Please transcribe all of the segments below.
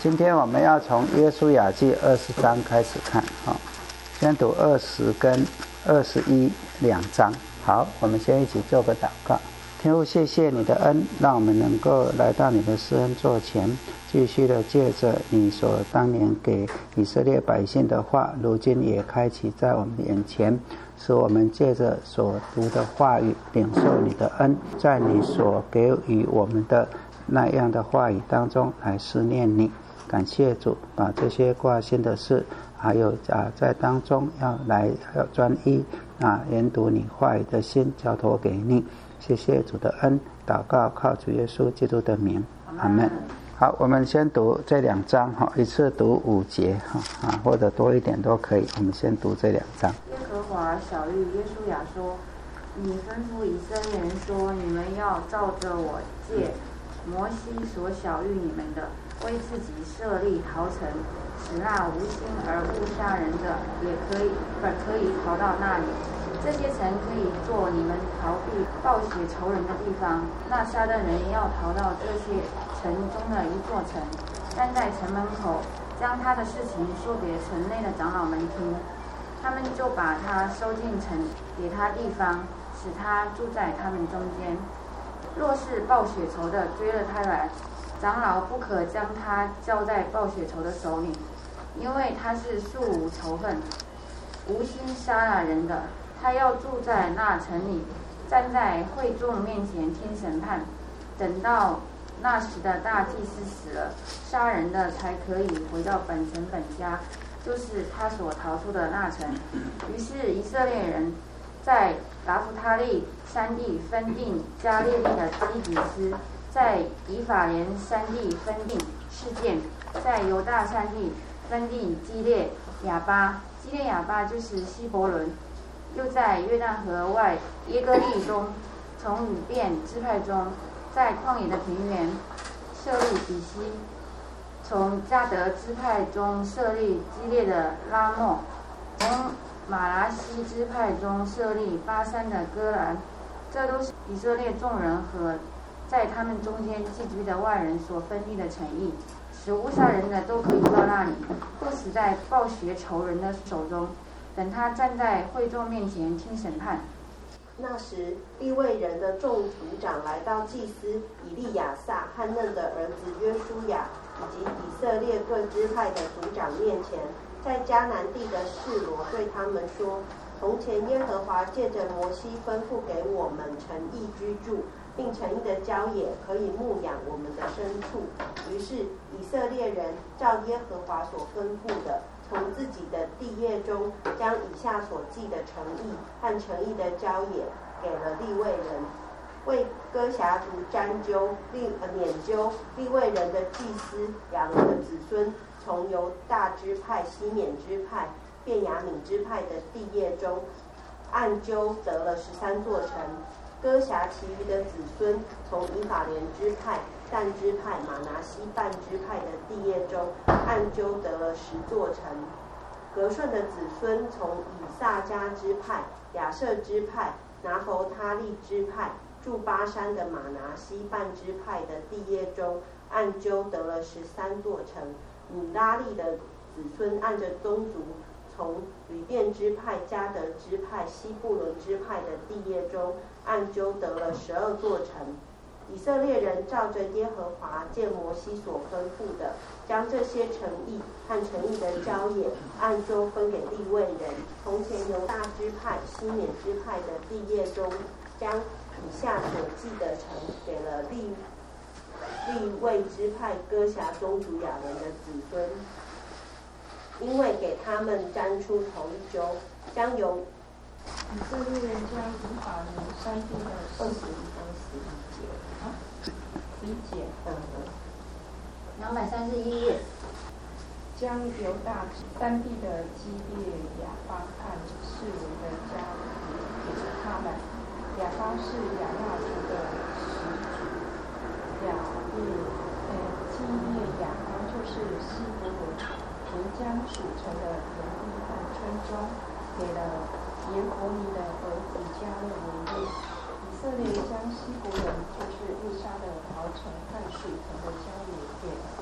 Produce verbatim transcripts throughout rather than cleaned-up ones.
今天我们要从约书亚记二十章开始看，哦，先读二十跟二十一两章。好，我们先一起做个祷告。天父，谢谢你的恩，让我们能够来到你的施恩座前，继续的借着你所当年给以色列百姓的话，如今也开启在我们眼前，使我们借着所读的话语领受你的恩，在你所给予我们的那样的话语当中来思念你。感谢主，把这些挂心的事还有啊在当中要来要专一啊研读你话语的心交托给你。谢谢主的恩，祷告靠主耶稣基督的名，阿们。好，我们先读这两章哈，一次读五节哈啊，或者多一点都可以。我们先读这两章。 耶和华晓谕约书亚说：“你吩咐以色列人说，你们要照着我借摩西所晓谕你们的，为自己设立逃城，使那无心而不杀人的也可以不可以逃到那里。这些城可以做你们逃避暴血仇人的地方。那杀的人要逃到这些城中的一座城，站在城门口，将他的事情说给城内的长老们听。他们就把他收进城，给他地方，使他住在他们中间。若是报血仇的追了他来，长老不可将他交在报血仇的手里，因为他是素无仇恨，无心杀了人的。他要住在那城里，站在会众面前听审判。等到那时的大祭司死了，杀人的才可以回到本城本家，就是他所逃出的那城。于是以色列人在拿弗他利山地分定加利利的基比斯，在以法莲山地分定示剑，在犹大山地分定基列亚巴。基列亚巴就是希伯伦。又在约旦河外耶哥利中，从以便支派中，在旷野的平原设立比西，从迦得支派中设立基列的拉莫，从马拉西支派中设立巴山的戈兰。这都是以色列众人和在他们中间寄居的外人所分立的城邑，使无杀人的都可以到那里，不死在暴血仇人的手中。等他站在会众面前听审判。 那时，利未人的众族长来到祭司以利亚撒和嫩的儿子约书亚以及以色列各支派的族长面前，在迦南地的示罗对他们说：从前耶和华借着摩西吩咐给我们城邑居住，并城邑的郊野可以牧养我们的牲畜。于是以色列人照耶和华所吩咐的，从自己的地业中将以下所记的城邑和城邑的郊野给了利未人，为哥辖族拈阄利呃拈阄利未人的祭司亚伦的子孙，从犹大支派、西缅支派、便雅悯支派的地业中按阄得了十三座城。哥辖其余的子孙，从以法莲支派、但支派、马拿西半支派的地业中按阄得了十座城。革顺的子孙，从以萨迦支派、亚设支派、拿弗他利支派住巴山的马拿西半支派的地业中按阄得了十三座城。米拉利的子孙按着宗族，从吕便支派、迦得支派、西布伦支派的地业中按阄得了十二座城。以色列人照着耶和华借摩西所吩咐的，将这些城邑和城邑的郊野按阄分给利未人。从前犹大支派、西缅支派的地业中，将以下所记的城给了利利未支派哥辖宗族亚伦的子孙，因为给他们占出头一阄，将由以色列人将以法莲山地的二十一到十一节，啊，十一节，嗯， 两百三十一页。 将犹大山地的基列亚巴和示罗的家给了他们。亚巴是亚衲族的始祖，亚列呃基列亚巴就是希伯伦，曾将属城的田地和村庄给了耶伯尼的儿子迦勒为业。以色列将希伯伦就是误杀的逃城和属城的郊野给了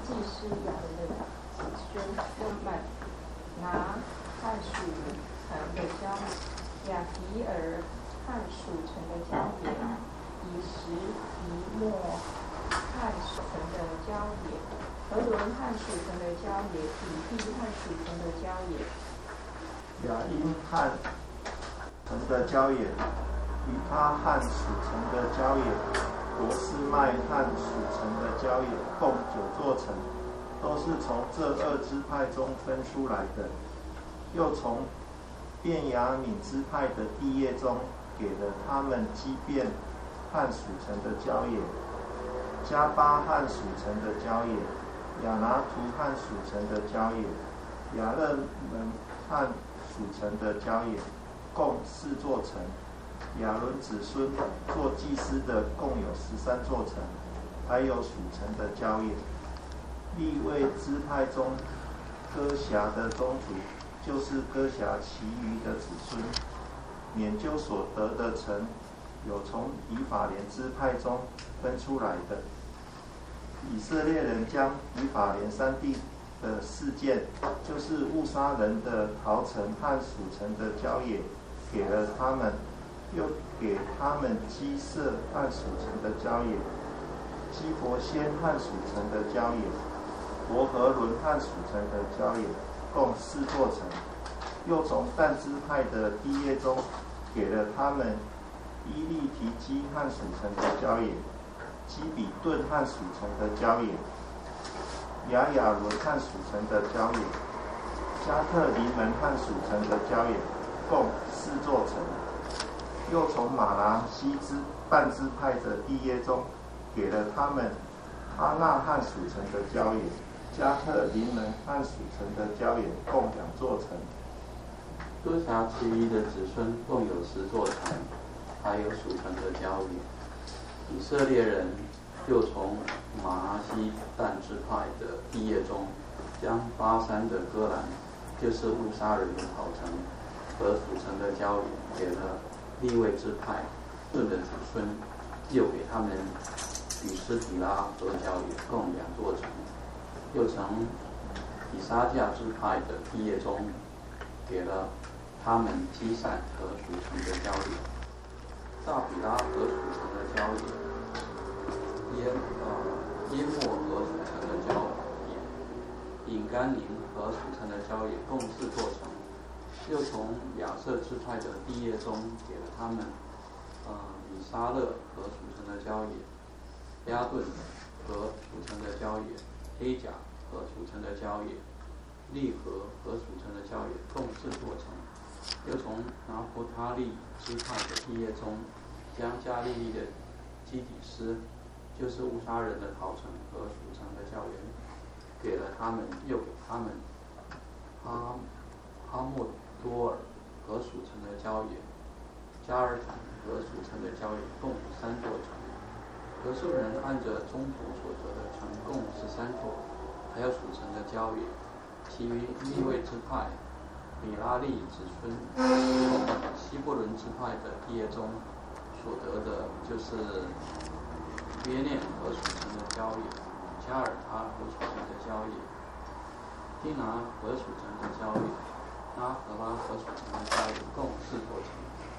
祭司亚伦的子孙们拿和属城的交亚迪尔和属城的交野，以实以莫和属城的交野，和伦和属城的交野，以地和属城的交野， 雅因和城的交野，以他和属城的交野，罗斯麦和属城的交野，共九座城，都是从这二支派中分出来的。又从便雅悯支派的地业中，给了他们基遍和属城的交野，加巴和属城的交野，亚拿图和属城的交野，亚勒门和属城的交野，共四座城。亚伦子孙做祭司的共有十三座城，还有属城的交野。利未支派中哥辖的宗族，就是哥辖其余的子孙，免究所得的城，有从以法莲支派中分出来的。以色列人将以法莲山地的事件，就是误杀人的逃城和属城的交野，给了他们，又给他们基色和属城的交野，基伯先和属城的交野，伯和伦和属城的交野，共四座城。又从但支派的地业中，给了他们伊利提基和属城的交野，基比顿和属城的交野，亚亚伦和属城的交野，加特黎门和属城的交野，共四座城。又从马拿西支半支派的地业中，给了他们哈纳和属城的交野，加特黎门和属城的交野，共两座城。 哥辖其余的子孙共有十座城，还有属城的交野。以色列人又从马拿西但支派的地业中，将巴山的戈兰，就是误杀人的逃城和属城的交野，给了利未支派顿的子孙，又给他们与斯提拉和交野，共两座城。又从以撒迦支派的地业中，给了他们基散和属城的交野，大比拉和属城的交野，耶呃耶莫和属城的交野，隐甘宁和属城的交野，共四座城。又从亚瑟支派的地业中，给了他们呃以撒勒和属城的交野，亚顿和属城的交野，黑甲和属城的交野，利和和属城的交野，共四座城。又从拿弗他利支派的地业中，将加利利的基底斯，就是误杀人的逃城和属城的交野，给了他们，又给他们哈哈莫多尔和属城的交野，加尔坦和属城的交野，共三座城。得数人按着宗族所得的城共十三座，还有属城的交野。其余利未支派米拉利子孙从希伯伦支派的地业中所得的，就是约念和属城的交野，加尔他和属城的交野，丁拿和属城的交野，拉和拉和属城的交野，共四座城。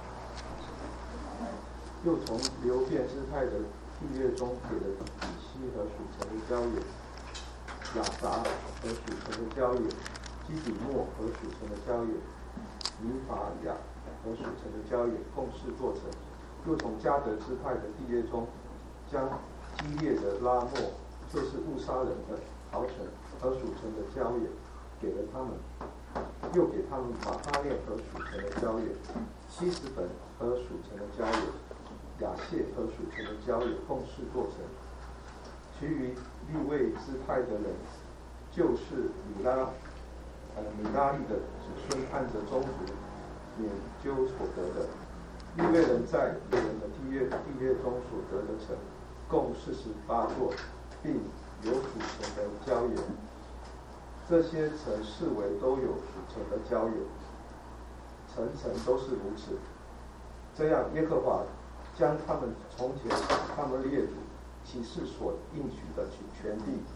又从流便支派的地业中给了以西和属城的交野，亚杂和属城的交野，基底莫和属城的交野，尼法亚和属城的交野，共四座城。又从迦得支派的地业中，将基列的拉莫，就是误杀人的逃城和属城的交野，给了他们，又给他们马哈念和属城的交野，希实本和属城的交野，亚谢和属城的交野，共四座城。其余利未支派的人，就是米拉呃米拉利的子孙，按着宗族免究所得的。利未人在利人的地业地业中所得的城，共四十八座，并有属城的交野。这些城视为都有属城的交野，层层都是如此。这样，耶和华将他们从前他们列祖其事所应许的全地，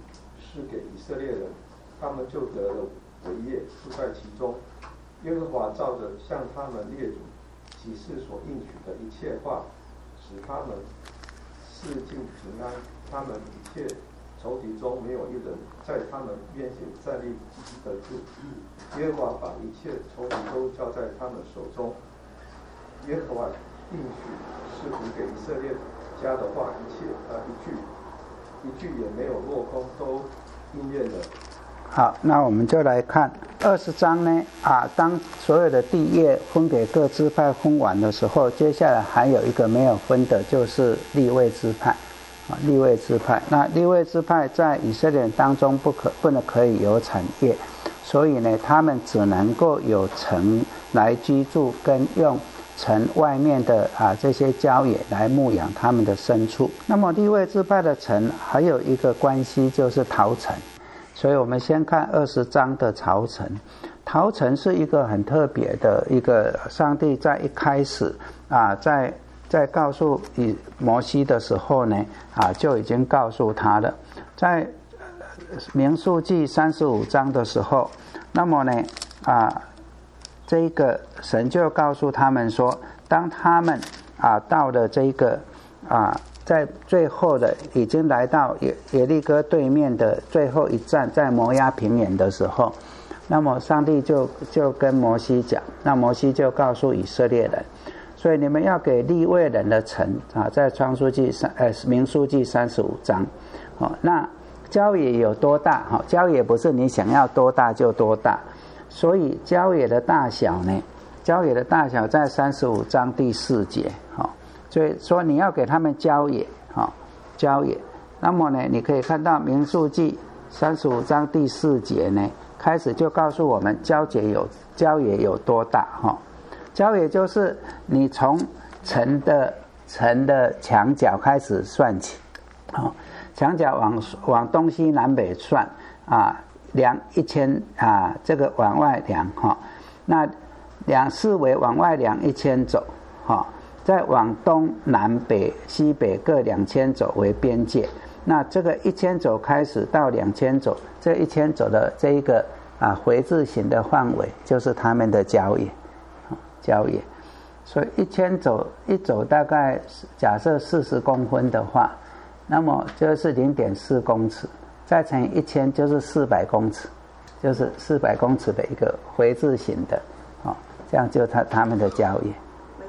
示给以色列人，他们就得了为业，住在其中。耶和华照着向他们列祖启示所应许的一切话，使他们四境平安，他们一切仇敌中没有一人在他们面前站立得住。耶和华把一切仇敌都交在他们手中。耶和华应许赐福给以色列家的话，一切啊一句一句也没有落空，都应验了。 好，那我们就来看二十章呢啊，当所有的地业分给各支派分完的时候，接下来还有一个没有分的，就是利未支派啊，利未支派。那利未支派在以色列人当中不可不能可以有产业，所以呢，他们只能够有城来居住，跟用城外面的啊这些郊野来牧养他们的牲畜。那么利未支派的城还有一个关系，就是逃城。所以我们先看二十章的逃城。逃城是一个很特别的一个，上帝在一开始啊，在在告诉以摩西的时候呢，啊就已经告诉他了。在民数记三十五章的时候，那么呢啊，这个神就告诉他们说，当他们啊到了这个啊。在最后的已经来到耶耶利哥对面的最后一站，在摩押平原的时候，那么上帝就就跟摩西讲，那摩西就告诉以色列人，所以你们要给利未人的城啊，在创书记三呃民数记三十五章，哦，那郊野有多大？哈、哦，郊野不是你想要多大就多大，所以郊野的大小呢，郊野的大小在三十五章第四节，哈、哦。所以说你要给他们郊野，哈、哦，郊野。那么呢，你可以看到民数记三十五章第四节呢，开始就告诉我们郊野有郊野有多大，哈、哦。郊野就是你从城的城的墙角开始算起，哦，墙角往往东西南北算啊，量一千啊，这个往外量哈、哦，那两四围往外量一千走，哈、哦。再往东南北西北各两千走为边界，那这个一千走开始到两千走，这一千走的这一个啊回字形的范围就是他们的郊野，郊野。所以一千走一走大概假设四十公分的话，那么就是零点四公尺，再乘以一千就是四百公尺，就是四百公尺的一个回字形的，哦，这样就他他们的郊野。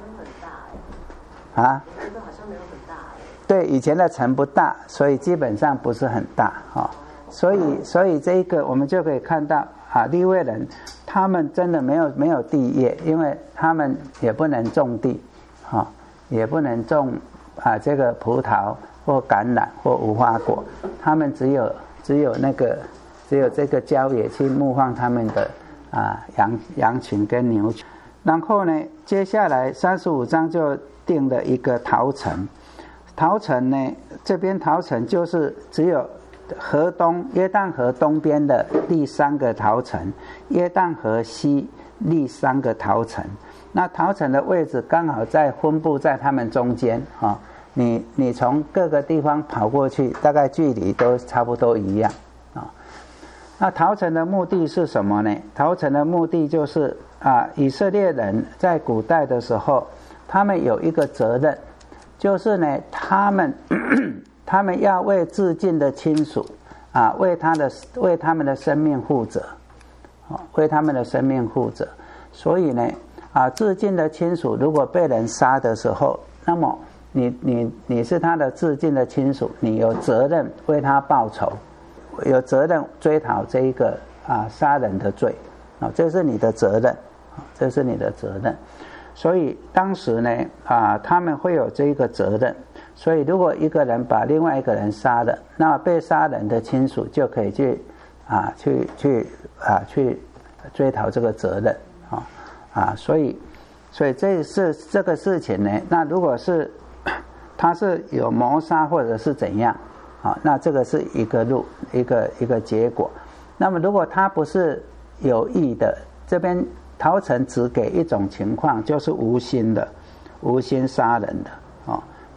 啊，这个好像没有很大。对，以前的城不大，所以基本上不是很大哈、哦。所以，所以这一个我们就可以看到啊，利未人他们真的没有没有地业，因为他们也不能种地，哈、哦，也不能种啊这个葡萄或橄榄或无花果，他们只有只有那个只有这个郊野去牧放他们的啊羊羊群跟牛群。然后呢，接下来三十五章就定了一个逃城。逃城呢，这边逃城就是只有河东约旦河东边的立三个逃城，约旦河西立三个逃城。那逃城的位置刚好在分布在他们中间啊、哦。你你从各个地方跑过去，大概距离都差不多一样啊、哦。那逃城的目的是什么呢？逃城的目的就是啊，以色列人在古代的时候，他们有一个责任，就是呢，他们他们要为至近的亲属啊，为他的为他们的生命负责，啊，为他们的生命负责。所以呢，啊，至近的亲属如果被人杀的时候，那么你你你是他的至近的亲属，你有责任为他报仇，有责任追讨这一个啊杀人的罪。啊，这是你的责任，这是你的责任。所以当时呢，啊，他们会有这一个责任。所以如果一个人把另外一个人杀了，那被杀人的亲属就可以去，啊，去去啊，去追讨这个责任，啊啊，所以，所以这是这个事情呢。那如果是他是有谋杀或者是怎样，啊，那这个是一个路一个一个结果。那么如果他不是有意的，这边逃城只给一种情况，就是无心的，无心杀人的，哦，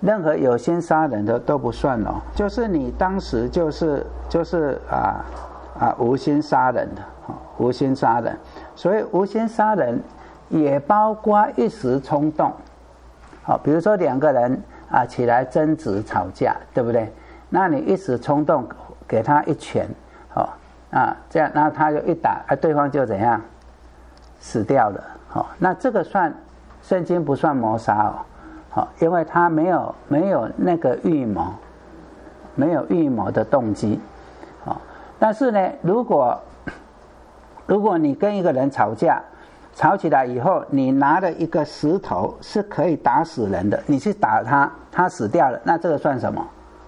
任何有心杀人的都不算哦，就是你当时就是就是啊啊无心杀人的，无心杀人。所以无心杀人也包括一时冲动，好，比如说两个人啊起来争执吵架，对不对？那你一时冲动给他一拳，好啊，这样那他就一打，啊对方就怎样死掉了，好，那这个算圣经不算谋杀哦，好，因为他没有没有那个预谋，没有预谋的动机，好，但是呢，如果如果你跟一个人吵架，吵起来以后，你拿了一个石头是可以打死人的，你去打他，他死掉了，那这个算什么？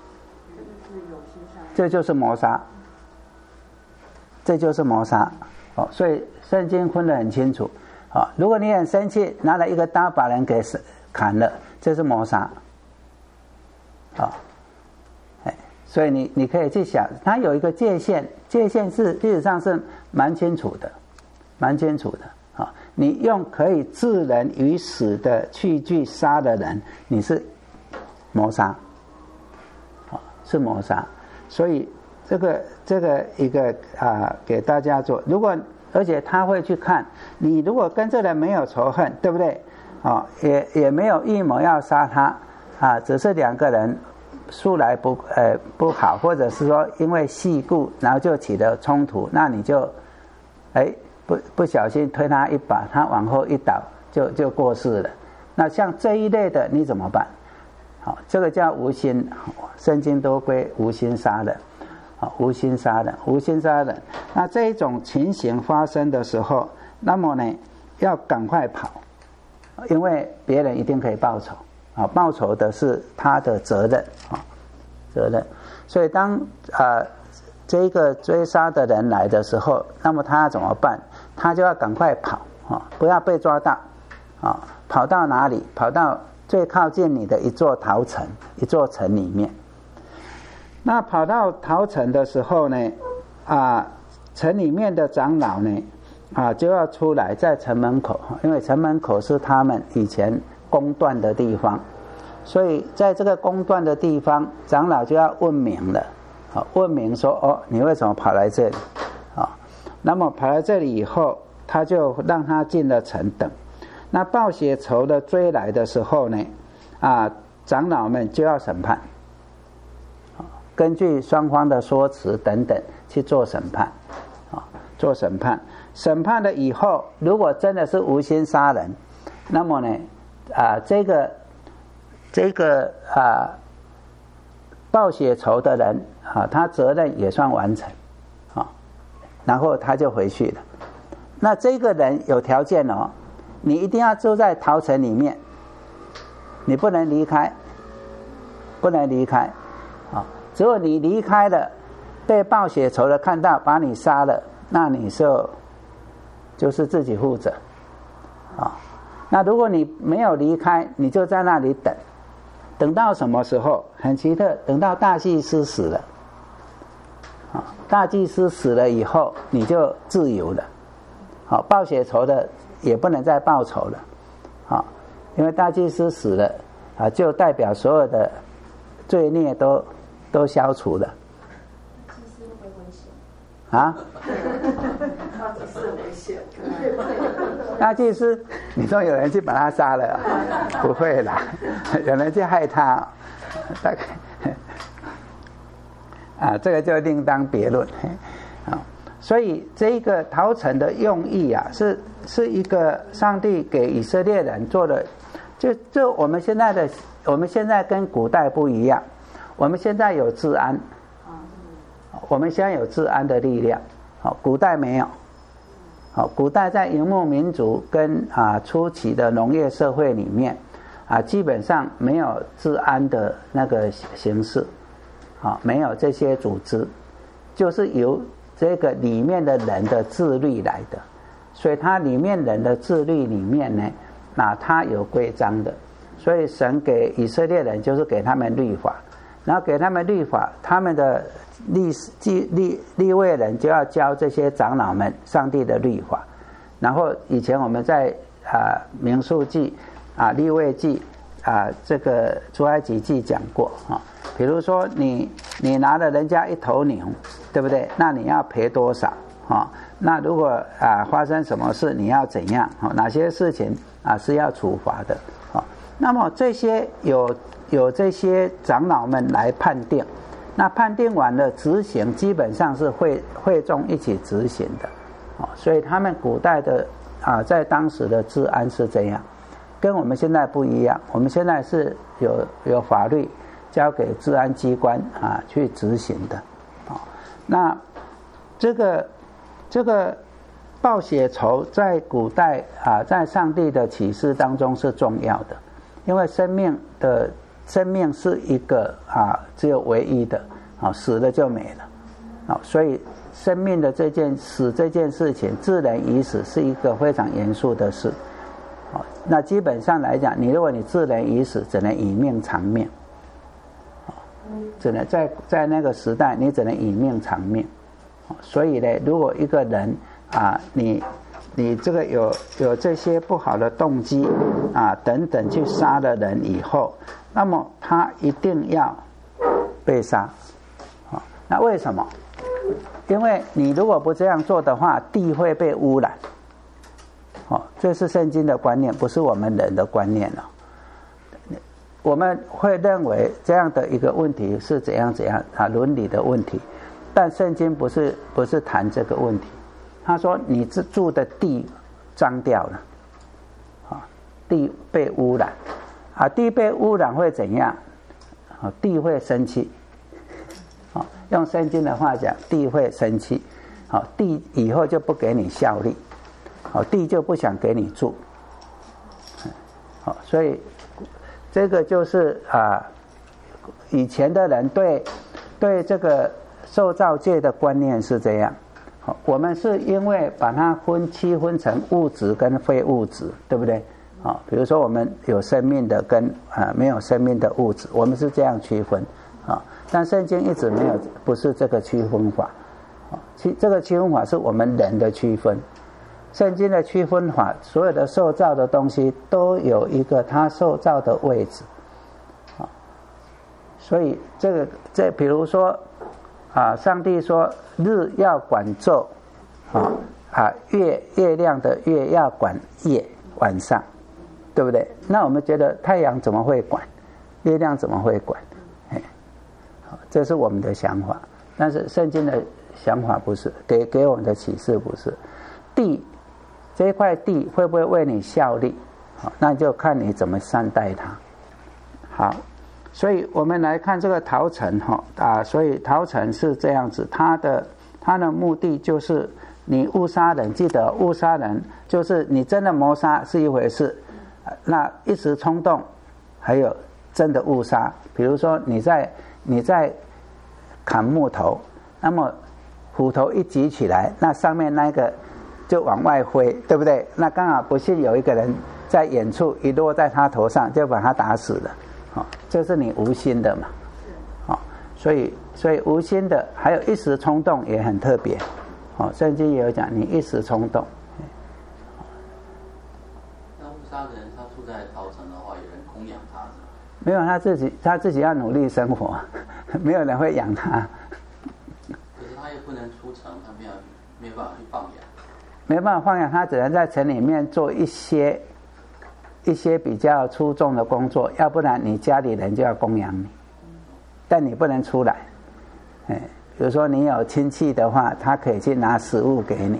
这就是谋杀，这就是谋杀。哦，所以圣经分得很清楚。哦，如果你很生气，拿了一个刀把人给砍了，这是谋杀。哦，哎，所以你你可以去想，它有一个界限，界限是事实上是蛮清楚的，蛮清楚的。啊，你用可以致人于死的器具杀的人，你是谋杀，啊，是谋杀。所以这个这个一个啊，给大家做。如果而且他会去看你，如果跟这人没有仇恨，对不对？啊，也也没有预谋要杀他啊，只是两个人素来不呃不好，或者是说因为细故，然后就起了冲突，那你就哎。不不小心推他一把，他往后一倒就就过世了。那像这一类的你怎么办？好，这个叫无心，圣经都归无心杀人。好，无心杀人，无心杀人。那这一种情形发生的时候，那么呢要赶快跑，因为别人一定可以报仇。啊，报仇的是他的责任啊，责任。所以当啊。呃这个追杀的人来的时候，那么他怎么办？他就要赶快跑啊，不要被抓到啊！跑到哪里？跑到最靠近你的一座陶城，一座城里面。那跑到陶城的时候呢，啊，城里面的长老呢，啊，就要出来在城门口，因为城门口是他们以前公断的地方，所以在这个公断的地方，长老就要问明了。问明说哦，你为什么跑来这里？啊，那么跑来这里以后，他就让他进了城等。那报血仇的追来的时候呢，啊，长老们就要审判，根据双方的说辞等等去做审判，啊，做审判。审判了以后，如果真的是无心杀人，那么呢，啊，这个这个啊。报血仇的人啊，他责任也算完成啊，然后他就回去了。那这个人有条件哦，你一定要住在陶城里面，你不能离开，不能离开啊。只有你离开了，被报血仇的看到把你杀了，那你就就是自己负责啊。那如果你没有离开，你就在那里等。等到什么时候？很奇特，等到大祭司死了，啊，大祭司死了以后，你就自由了。好，报血仇的也不能再报仇了，啊，因为大祭司死了，啊，就代表所有的罪孽都都消除了。 祭司会不会危险？ 啊？ 大祭司危险。 大祭司，你说有人去把他杀了？不会啦，有人去害他，大概啊，这个就另当别论啊。所以这个陶城的用意啊，是是一个上帝给以色列人做的，就就我们现在的，我们现在跟古代不一样，我们现在有治安，我们现在有治安的力量，好，古代没有。好，古代在游牧民族跟啊初期的农业社会里面，啊基本上没有治安的那个形式，啊没有这些组织，就是由这个里面的人的自律来的，所以它里面人的自律里面呢，那它有规章的，所以神给以色列人就是给他们律法，然后给他们律法，他们的立立立位人就要教这些长老们上帝的律法。然后以前我们在啊民数记啊利未记啊这个出埃及记讲过啊，比如说你你拿了人家一头牛，对不对？那你要赔多少啊？那如果啊发生什么事，你要怎样啊？哪些事情啊是要处罚的啊？那么这些有有这些长老们来判定，那判定完了执行，基本上是会会众一起执行的啊，所以他们古代的啊在当时的治安是这样。跟我们现在不一样，我们现在是有有法律交给治安机关啊去执行的，啊，那这个这个报血仇在古代啊，在上帝的启示当中是重要的，因为生命的生命是一个啊只有唯一的，啊死了就没了，啊，所以生命的这件死这件事情，致人已死是一个非常严肃的事。那基本上来讲，你如果你致人已死，只能以命偿命，只能在在那个时代，你只能以命偿命。所以呢，如果一个人啊，你你这个有有这些不好的动机啊等等去杀了人以后，那么他一定要被杀。啊，那为什么？因为你如果不这样做的话，地会被污染。哦，这是圣经的观念，不是我们人的观念了。我们会认为这样的一个问题是怎样怎样啊，伦理的问题，但圣经不是不是谈这个问题。他说你住的地脏掉了，啊，地被污染，啊，地被污染会怎样？啊，地会生气，啊，用圣经的话讲，地会生气，啊，地以后就不给你效力。好，地就不想给你住，好，所以这个就是啊，以前的人对对这个受造界的观念是这样。好，我们是因为把它分区分成物质跟非物质，对不对？好，比如说我们有生命的跟啊没有生命的物质，我们是这样区分啊。但圣经一直没有，不是这个区分法。其这个区分法是我们人的区分。圣经的区分法，所有的受造的东西都有一个它受造的位置，啊，所以这个这比如说啊，上帝说日要管昼，啊啊月月亮的月要管夜晚上，对不对？那我们觉得太阳怎么会管，月亮怎么会管？哎，这是我们的想法，但是圣经的想法不是，给给我们的启示不是，地。这块地会不会为你效力？好，那就看你怎么善待它。好，所以我们来看这个逃城哈啊，所以逃城是这样子，它的它的目的就是你误杀人，记得误杀人就是你真的谋杀是一回事，那一时冲动，还有真的误杀。比如说你在你在砍木头，那么斧头一举起来，那上面那个。就往外挥，对不对？那刚好不幸有一个人在远处一落在他头上，就把他打死了。哦，这是你无心的嘛？哦，所以所以无心的，还有一时冲动也很特别。哦，圣经也有讲，你一时冲动。 那误杀的人，他住在逃城的话，有人供养他？ 没有，他自己他自己要努力生活，没有人会养他。 可是他也不能出城，他没有没有办法去放养。 没办法放养他，只能在城里面做一些一些比较出众的工作，要不然你家里人就要供养你，但你不能出来。哎，比如说你有亲戚的话，他可以去拿食物给你。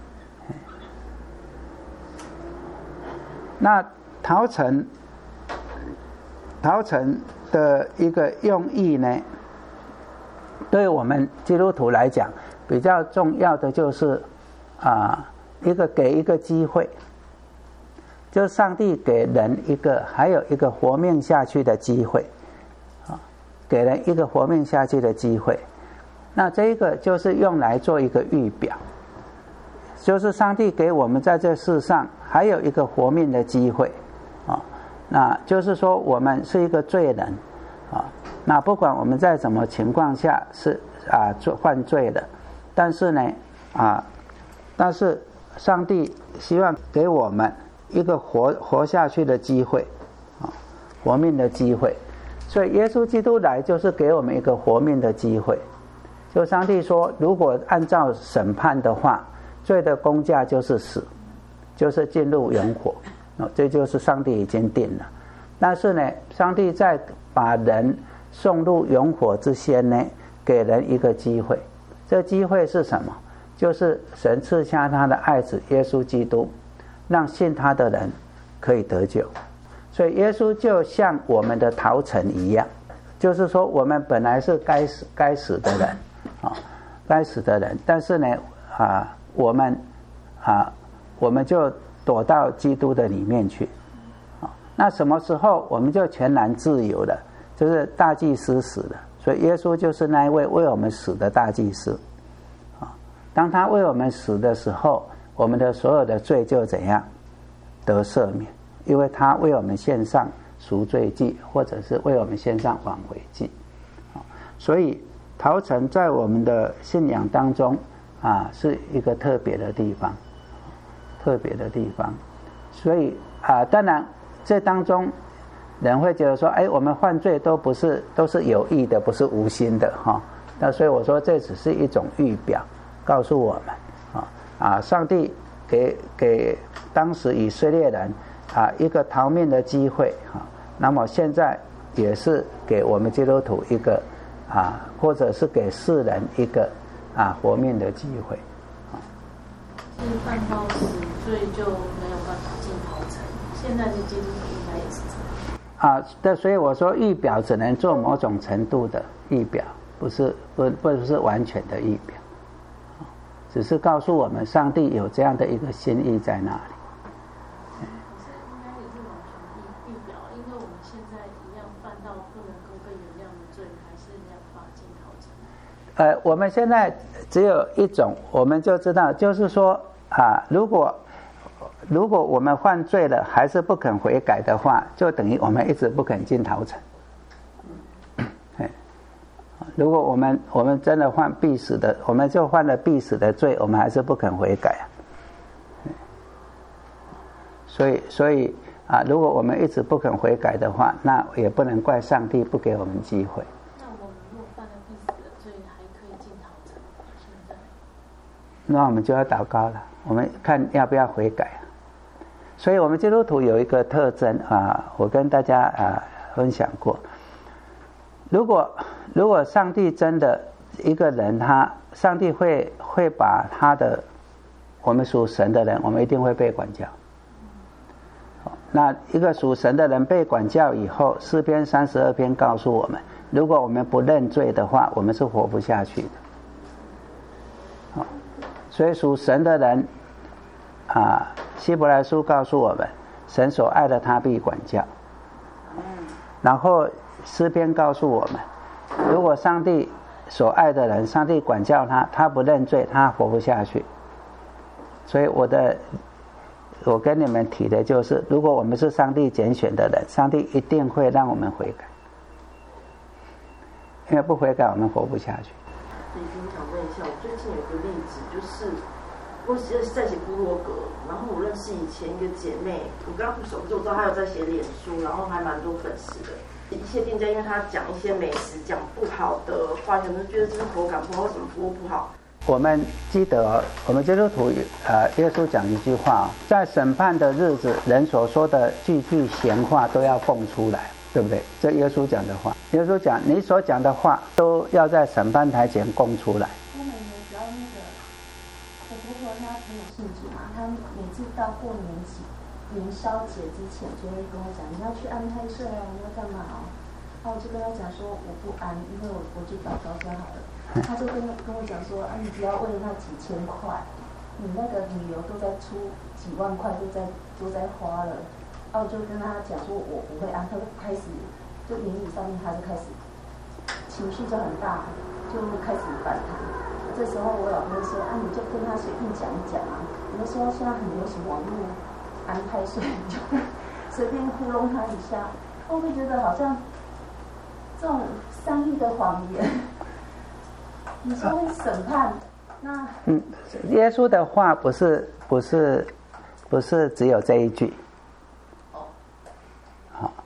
那逃城逃城的一个用意呢，对我们基督徒来讲，比较重要的就是啊。一个给一个机会，就上帝给人一个还有一个活命下去的机会，啊，给人一个活命下去的机会。那这一个就是用来做一个预表，就是上帝给我们在这世上还有一个活命的机会，啊，那就是说我们是一个罪人，啊，那不管我们在什么情况下是啊做犯罪的，但是呢，啊，但是。上帝希望给我们一个活活下去的机会，啊， 活命的机会。所以耶稣基督来就是给我们一个活命的机会。就上帝说，如果按照审判的话，罪的工价就是死，就是进入永火，这就是上帝已经定了。但是呢，上帝在把人送入永火之前呢，给人一个机会。这机会是什么？就是神赐下他的爱子耶稣基督，让信他的人可以得救。所以耶稣就像我们的逃城一样，就是说我们本来是该死该死的人啊，该死的人，但是呢啊，我们啊，我们就躲到基督的里面去啊。那什么时候我们就全然自由了？就是大祭司死了，所以耶稣就是那一位为我们死的大祭司啊。当他为我们死的时候，我们的所有的罪就怎样得赦免。因为他为我们献上赎罪祭，或者是为我们献上挽回祭，所以逃城在我们的信仰当中啊，是一个特别的地方，特别的地方。所以啊，当然这当中人会觉得说，哎，我们犯罪都不是都是有意的，不是无心的哈。那所以我说这只是一种预表，告诉我们啊啊，上帝给给当时以色列人啊，一个逃命的机会啊，那么现在也是给我们基督徒一个啊，或者是给世人一个啊活命的机会。啊， 是犯到死罪就没有办法进逃城，现在的基督徒应该也是这样。啊， 对，所以我说预表只能做某种程度的预表，不是不不是完全的预表，只是告诉我们上帝有这样的一个心意在那里。呃，我们现在只有一种，我们就知道，就是说啊，如果如果我们犯罪了，还是不肯悔改的话，就等于我们一直不肯进逃城。如果我们我们真的犯必死的，我们就犯了必死的罪，我们还是不肯悔改啊。所以所以啊，如果我们一直不肯悔改的话，那也不能怪上帝不给我们机会。那我们就要祷告了，我们看要不要悔改。所以我们基督徒有一个特征啊，我跟大家啊分享过。如果如果上帝真的一个人他，上帝会会把他的我们属神的人，我们一定会被管教。那一个属神的人被管教以后，诗篇三十二篇告诉我们，如果我们不认罪的话，我们是活不下去的。所以属神的人啊，希伯来书告诉我们，神所爱的他必管教。然后诗篇告诉我们，如果上帝所爱的人，上帝管教他，他不认罪，他活不下去。所以我的我跟你们提的就是，如果我们是上帝拣选的人，上帝一定会让我们悔改，因为不悔改我们活不下去。 李军想问一下，我最近有个例子，就是我是在写部落格，然后我认识以前一个姐妹，我跟她不熟，可是我知道她有在写脸书，然后还蛮多粉丝的。一些店家因为她讲一些美食讲不好的话，可能觉得这是口感不好，什么服务不好。 我们记得我们基督徒呃，耶稣讲一句话，在审判的日子，人所说的句句闲话都要供出来，对不对？这耶稣讲的话，耶稣讲你所讲的话都要在审判台前供出来。 我每年只要那个我婆婆她很有兴致嘛，她每次到过年节元宵节之前就会跟我讲，你要去安太岁啊，你要干嘛哦？然后我就跟她讲说我不安，因为我我就祷告就好了。他就跟跟我讲说啊，你只要为了那几千块，你那个旅游都在出几万块，都在都在花了。然后我就跟他讲说，我不会安，他就开始就言语上面他就开始情绪就很大，就开始反弹。这时候我老公说啊，你就跟他随便讲一讲啊。我说现在很流行网络安太岁，你就随便糊弄他一下，我会觉得好像这种善意的谎言。你说会审判，那嗯，耶稣的话不是不是不是只有这一句。好，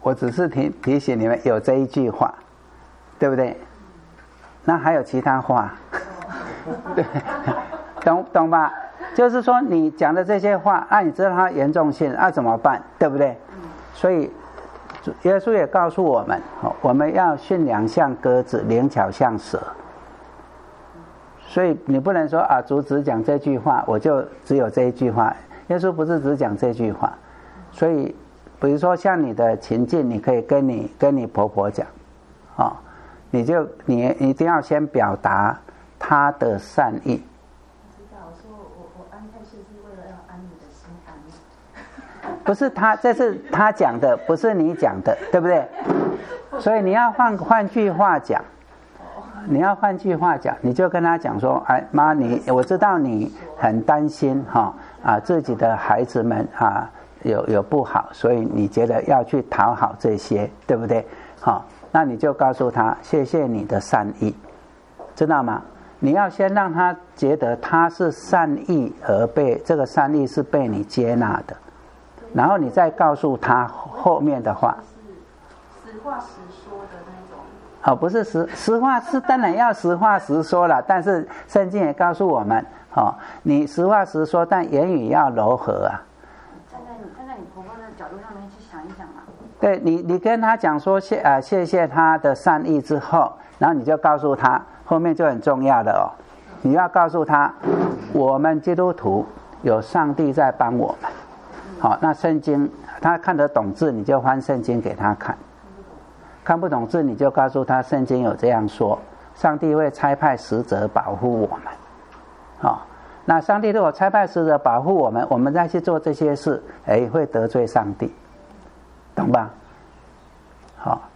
我只是提提醒你们有这一句话，对不对？那还有其他话，对，懂懂吧？就是说你讲的这些话，啊，你知道它严重性，啊怎么办？对不对？所以耶稣也告诉我们，我们要驯良像鸽子，灵巧像蛇。所以你不能说啊，主只讲这句话，我就只有这一句话。耶稣不是只讲这句话，所以比如说像你的情境，你可以跟你跟你婆婆讲，哦，你就你一定要先表达她的善意。 我知道，我说我我安太岁是为了要安你的心安。 不是他，这是他讲的，不是你讲的，对不对？所以你要换换句话讲。你要换句话讲，你就跟他讲说，哎妈，你我知道你很担心哈啊自己的孩子们啊有有不好，所以你觉得要去讨好这些，对不对？好，那你就告诉他，谢谢你的善意，知道吗？你要先让他觉得他是善意而被这个善意是被你接纳的，然后你再告诉他后面的话。 实话实说的那种。 哦，不是实实话是当然要实话实说了，但是圣经也告诉我们，哦，你实话实说，但言语要柔和啊。 站在你站在你婆婆的角度上面去想一想嘛。 对你，你跟他讲说谢呃谢谢他的善意之后，然后你就告诉他，后面就很重要的哦，你要告诉他，我们基督徒有上帝在帮我们。好，哦，那圣经他看得懂字，你就翻圣经给他看。看不懂字，你就告诉他，圣经有这样说，上帝会差派使者保护我们。哦，那上帝如果差派使者保护我们，我们再去做这些事，哎，会得罪上帝，懂吧？好，哦，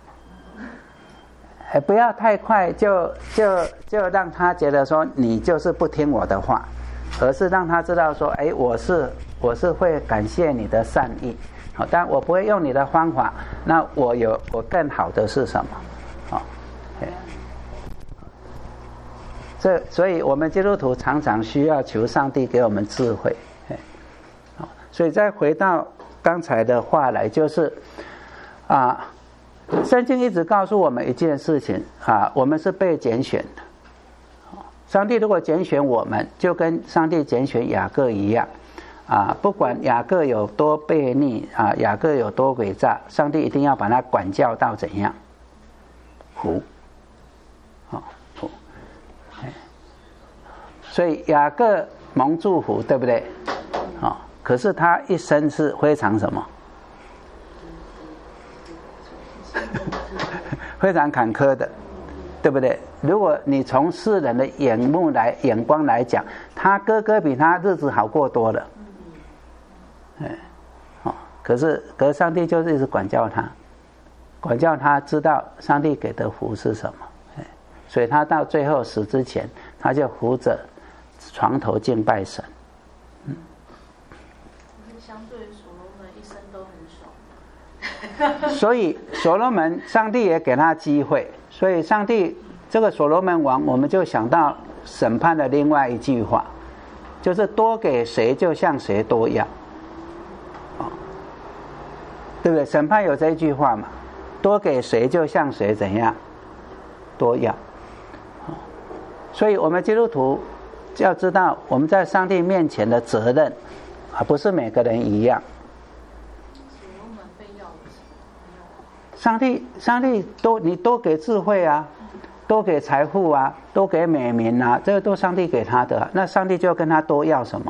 哎，不要太快就就就让他觉得说你就是不听我的话，而是让他知道说，哎，我是我是会感谢你的善意。好，但我不会用你的方法，那我有我更好的是什么？好，这所以我们基督徒常常需要求上帝给我们智慧。好，所以再回到刚才的话来，就是啊，圣经一直告诉我们一件事情啊，我们是被拣选的。上帝如果拣选我们，就跟上帝拣选雅各一样。啊，不管雅各有多悖逆啊，雅各有多诡诈，上帝一定要把他管教到怎样？服，好，服。所以雅各蒙祝福，对不对？好，可是他一生是非常什么？非常坎坷的，对不对？如果你从世人的眼目来眼光来讲，他哥哥比他日子好过多了。哎，哦，可是，可是上帝就是一直管教他，管教他知道上帝给的福是什么，哎，所以他到最后死之前，他就扶着床头敬拜神。嗯， 相对所罗门一生都很爽。 所以所罗门，上帝也给他机会，所以上帝这个所罗门王，我们就想到审判的另外一句话，就是多给谁就向谁多要。对不对？审判有这一句话嘛，多给谁就向谁怎样多要。所以我们基督徒要知道我们在上帝面前的责任啊，不是每个人一样。上帝上帝多你多给智慧啊，多给财富啊，多给美名啊，这个都上帝给他的，啊，那上帝就跟他多要什么？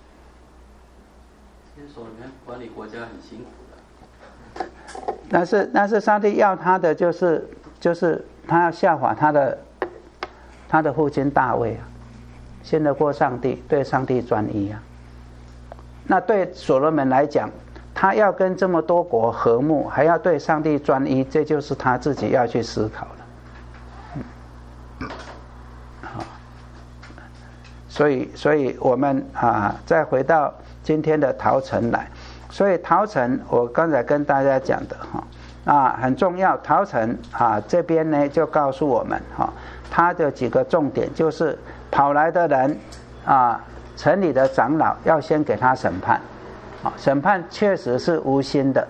先说你看管理国家很辛苦。 但是，但是上帝要他的就是就是他要效法他的他的父亲大卫啊，信得过上帝，对上帝专一啊。那对所罗门来讲，他要跟这么多国和睦，还要对上帝专一，这就是他自己要去思考的。嗯，好，所以，所以我们啊，再回到今天的陶城来。所以陶城，我刚才跟大家讲的哈啊很重要。陶城啊这边呢就告诉我们哈，它的几个重点就是跑来的人啊，城里的长老要先给他审判，啊审判确实是无心的，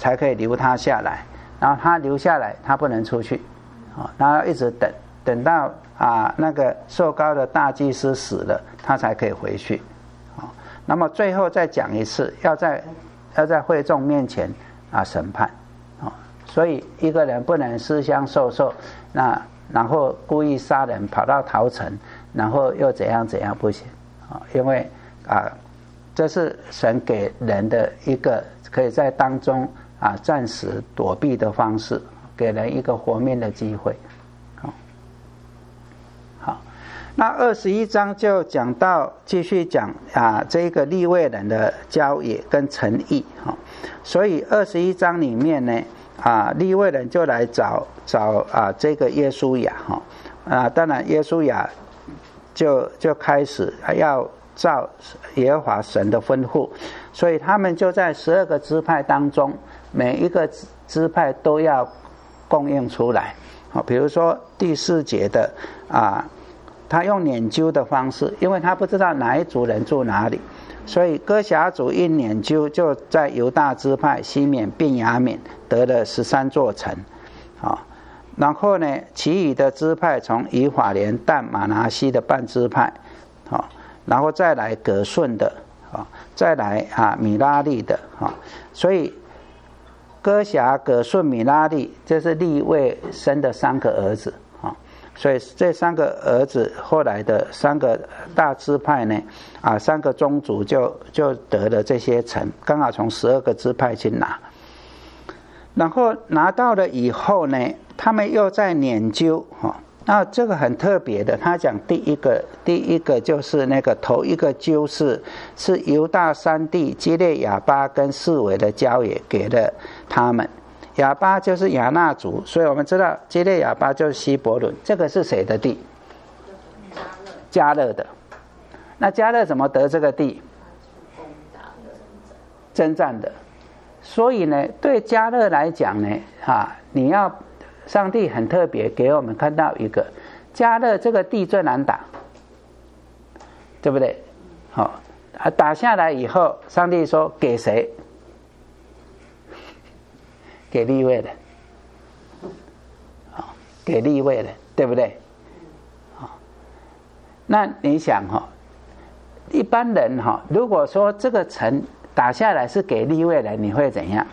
才可以留他下来，然后他留下来，他不能出去，啊，然后一直等，等到啊那个受膏的大祭司死了，他才可以回去，啊，那么最后再讲一次，要在要在会众面前啊审判，啊，所以一个人不能私相授受，那然后故意杀人，跑到逃城，然后又怎样怎样不行，啊，因为啊。这是神给人的一个可以在当中啊暂时躲避的方式，给人一个活命的机会。好，好，那二十一章就讲到，继续讲啊这个利未人的郊野跟诚意哈，所以二十一章里面呢啊利未人就来找找啊这个约书亚哈啊，当然约书亚就就开始要照耶和华神的吩咐，所以他们就在十二个支派当中，每一个支派都要供应出来。好，比如说第四节的啊，他用撵揪的方式，因为他不知道哪一族人住哪里，所以哥辖族一撵揪就在犹大支派西缅便雅悯得了十三座城。好，然后呢，其余的支派从以法莲、但、马拿西的半支派，好。然后再来革顺的，啊，再来啊米拉利的，啊，所以哥辖、革顺、米拉利，这是利未生的三个儿子，啊，所以这三个儿子后来的三个大支派呢，啊，三个宗族就就得了这些城，刚好从十二个支派去拿，然后拿到了以后呢，他们又在研究，哈。那这个很特别的，他讲第一个，第一个就是那个头一个揪是是犹大山地基列亚巴跟四围的郊野给了他们，亚巴就是亚纳族，所以我们知道基列亚巴就是希伯伦，这个是谁的地？迦勒的。那迦勒怎么得这个地？征战的。所以呢，对迦勒来讲呢，啊，你要。上帝很特别，给我们看到一个迦勒这个地最难打，对不对？好、啊，打下来以后，上帝说给谁？给利未人，好，给利未人，对不对？好，那你想哈、哦，一般人哈、哦，如果说这个城打下来是给利未人，你会怎样？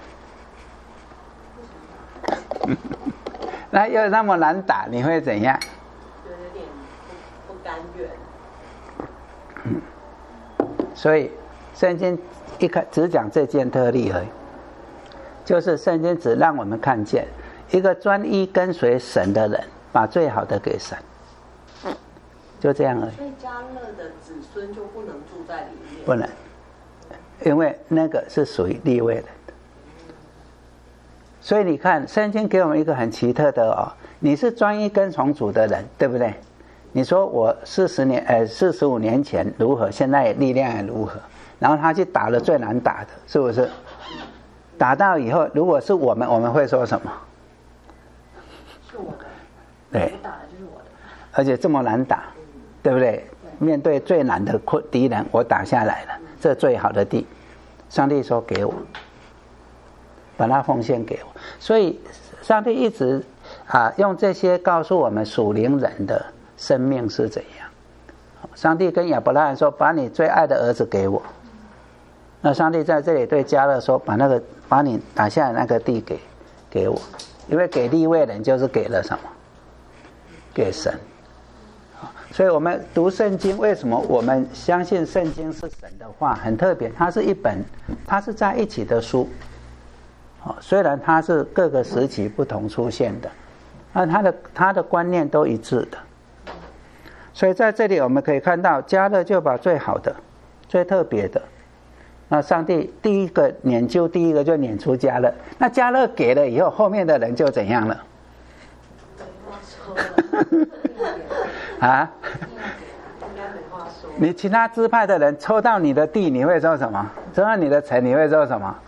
那又那么难打，你会怎样？ 就有点不不甘愿。 嗯，所以圣经一开只讲这件特例而已，就是圣经只让我们看见一个专一跟随神的人，把最好的给神，就这样而已。 所以迦勒的子孙就不能住在里面。 不能，因为那个是属于利未人。所以你看，圣经给我们一个很奇特的哦，你是专一跟从主的人，对不对？你说我四十年，呃，四十五年前如何，现在力量也如何？然后他去打了最难打的，是不是？打到以后，如果是我们，我们会说什么？ 是我的， 对， 我打的就是我的， 而且这么难打，对不对？面对最难的困敌人，我打下来了，这最好的地，上帝说给我。把它奉献给我，所以上帝一直啊用这些告诉我们属灵人的生命是怎样。上帝跟亚伯拉罕说：“把你最爱的儿子给我。”那上帝在这里对迦勒说：“把那个把你打下来那个地给给我，因为给利未人就是给了什么？给神。”所以我们读圣经，为什么我们相信圣经是神的话？很特别，它是一本，它是在一起的书。虽然它是各个时期不同出现的，那它的它的观念都一致的，所以在这里我们可以看到，迦勒就把最好的、最特别的，那上帝第一个撵就第一个就撵出迦勒，那迦勒给了以后，后面的人就怎样了？啊？你其他支派的人抽到你的地，你会做什么？抽到你的城，你会做什么？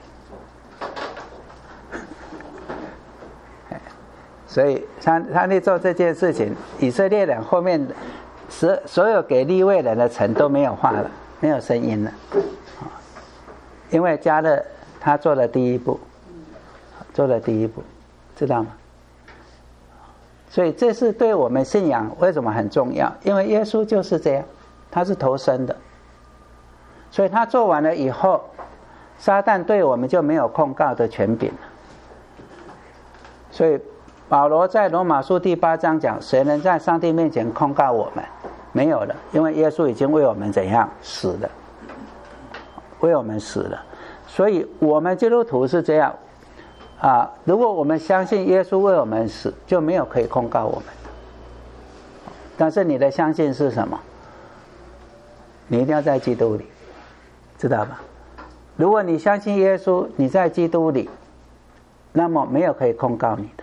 所以上上帝做这件事情，以色列人后面所所有给利未人的城都没有话了，没有声音了，因为迦勒他做了第一步， 做了第一步，知道吗？所以这是对我们信仰为什么很重要？因为耶稣就是这样，他是投生的，所以他做完了以后，撒旦对我们就没有控告的权柄了。所以保罗在罗马书第八章讲，谁能在上帝面前控告我们？没有了，因为耶稣已经为我们怎样死了，为我们死了。所以我们基督徒是这样啊，如果我们相信耶稣为我们死，就没有可以控告我们的。但是你的相信是什么？你一定要在基督里，知道吧？如果你相信耶稣，你在基督里，那么没有可以控告你的。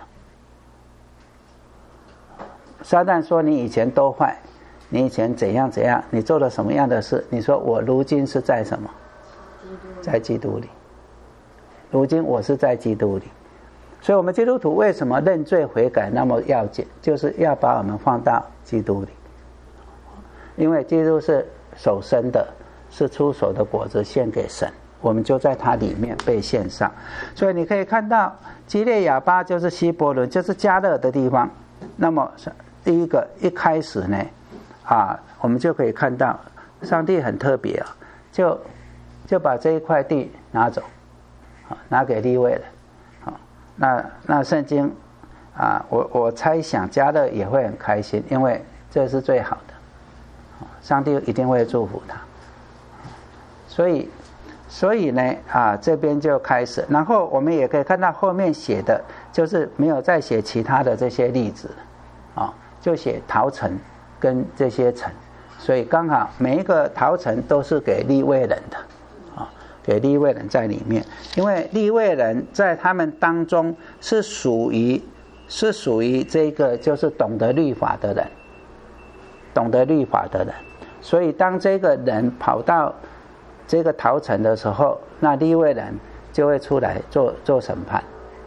撒旦说你以前多坏，你以前怎样怎样，你做了什么样的事，你说我如今是在什么？在基督里。如今我是在基督里。所以我们基督徒为什么认罪悔改那么要紧，就是要把我们放到基督里。因为基督是首生的，是出手的果子献给神，我们就在它里面被献上。所以你可以看到基列亚巴就是希伯伦，就是加勒的地方。那么第一个一开始呢啊，我们就可以看到上帝很特别啊，就就把这一块地拿走，拿给利未人。那那圣经啊，我我猜想加勒也会很开心，因为这是最好的，上帝一定会祝福他。所以所以呢啊，这边就开始，然后我们也可以看到后面写的就是没有再写其他的这些例子啊，就写陶城跟这些城，所以刚好每一个陶城都是给利未人的啊，给利未人在里面，因为利未人在他们当中是属于是属于这个就是懂得律法的人，懂得律法的人，所以当这个人跑到这个陶城的时候，那利未人就会出来做做审判，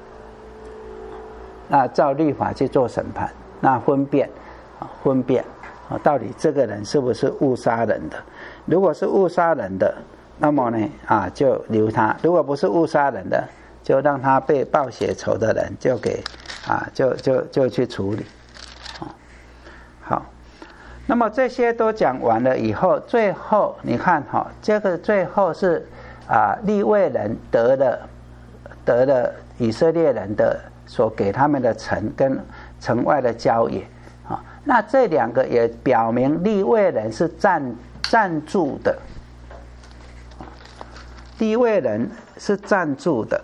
那照律法去做审判，那分辨啊分辨啊，到底这个人是不是误杀人的？如果是误杀人的，那么呢啊就留他；如果不是误杀人的，就让他被报血仇的人就给啊就就就去处理。好，那么这些都讲完了以后，最后你看哈、哦，这个最后是啊利未人得了得了以色列人的所给他们的城跟城外的郊野啊，那这两个也表明利未人是暂暂住的，利未人是暂住的，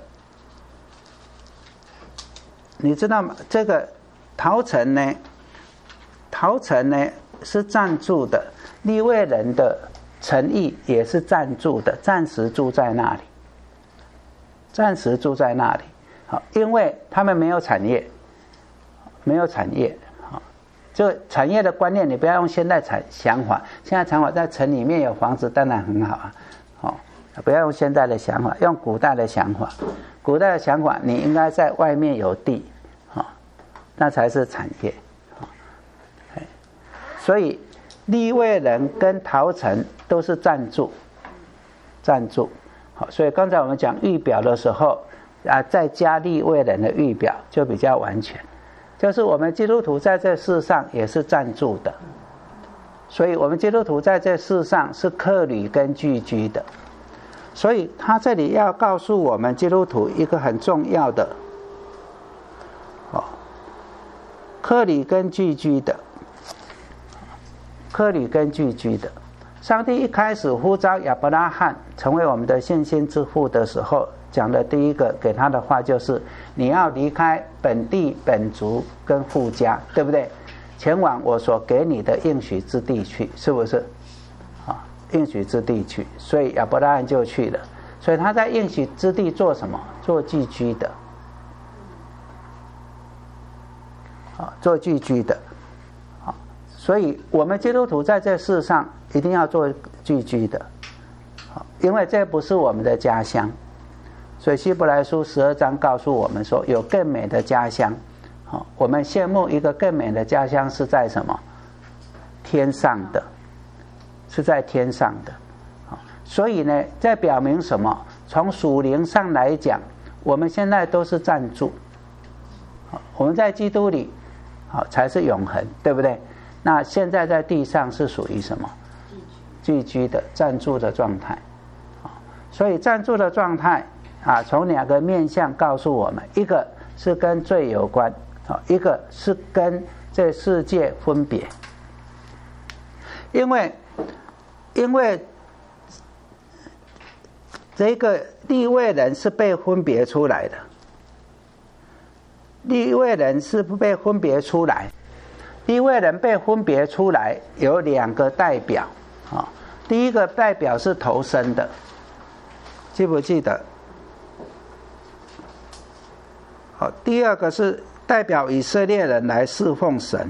你知道吗？这个陶城呢，陶城呢是暂住的，利未人的城邑也是暂住的，暂时住在那里，暂时住在那里。好，因为他们没有产业，没有产业。好，这产业的观念你不要用现在产想法，现在想法在城里面有房子当然很好啊。好，不要用现在的想法，用古代的想法。古代的想法，你应该在外面有地，好，那才是产业。所以利未人跟陶城都是暂住，暂住。好，所以刚才我们讲预表的时候啊，再加利未人的预表就比较完全，就是我们基督徒在这世上也是暂住的，所以我们基督徒在这世上是客旅跟寄居的。所以他这里要告诉我们基督徒一个很重要的哦，客旅跟寄居的。客旅跟寄居的，上帝一开始呼召亚伯拉罕成为我们的信心之父的时候，讲的第一个给他的话就是你要离开本地本族跟父家，对不对？前往我所给你的应许之地去，是不是啊？应许之地去，所以亚伯拉罕就去了。所以他在应许之地做什么？做寄居的啊，做寄居的。所以我们基督徒在这世上一定要做寄居的，因为这不是我们的家乡。所以希伯来书十二章告诉我们说，有更美的家乡。我们羡慕一个更美的家乡是在什么？天上的，是在天上的。所以呢，在表明什么？从属灵上来讲， 我们现在都是暂住，我们在基督里好才是永恒，对不对？那现在在地上是属于什么？寄居的暂住的状态。所以暂住的状态啊，从两个面向告诉我们，一个是跟罪有关，一个是跟这世界分别。因为因为这个利未人是被分别出来的，利未人是被分别出来，利未人被分别出来有两个代表啊，第一个代表是投生的，记不记得？好，第二个是代表以色列人来侍奉神。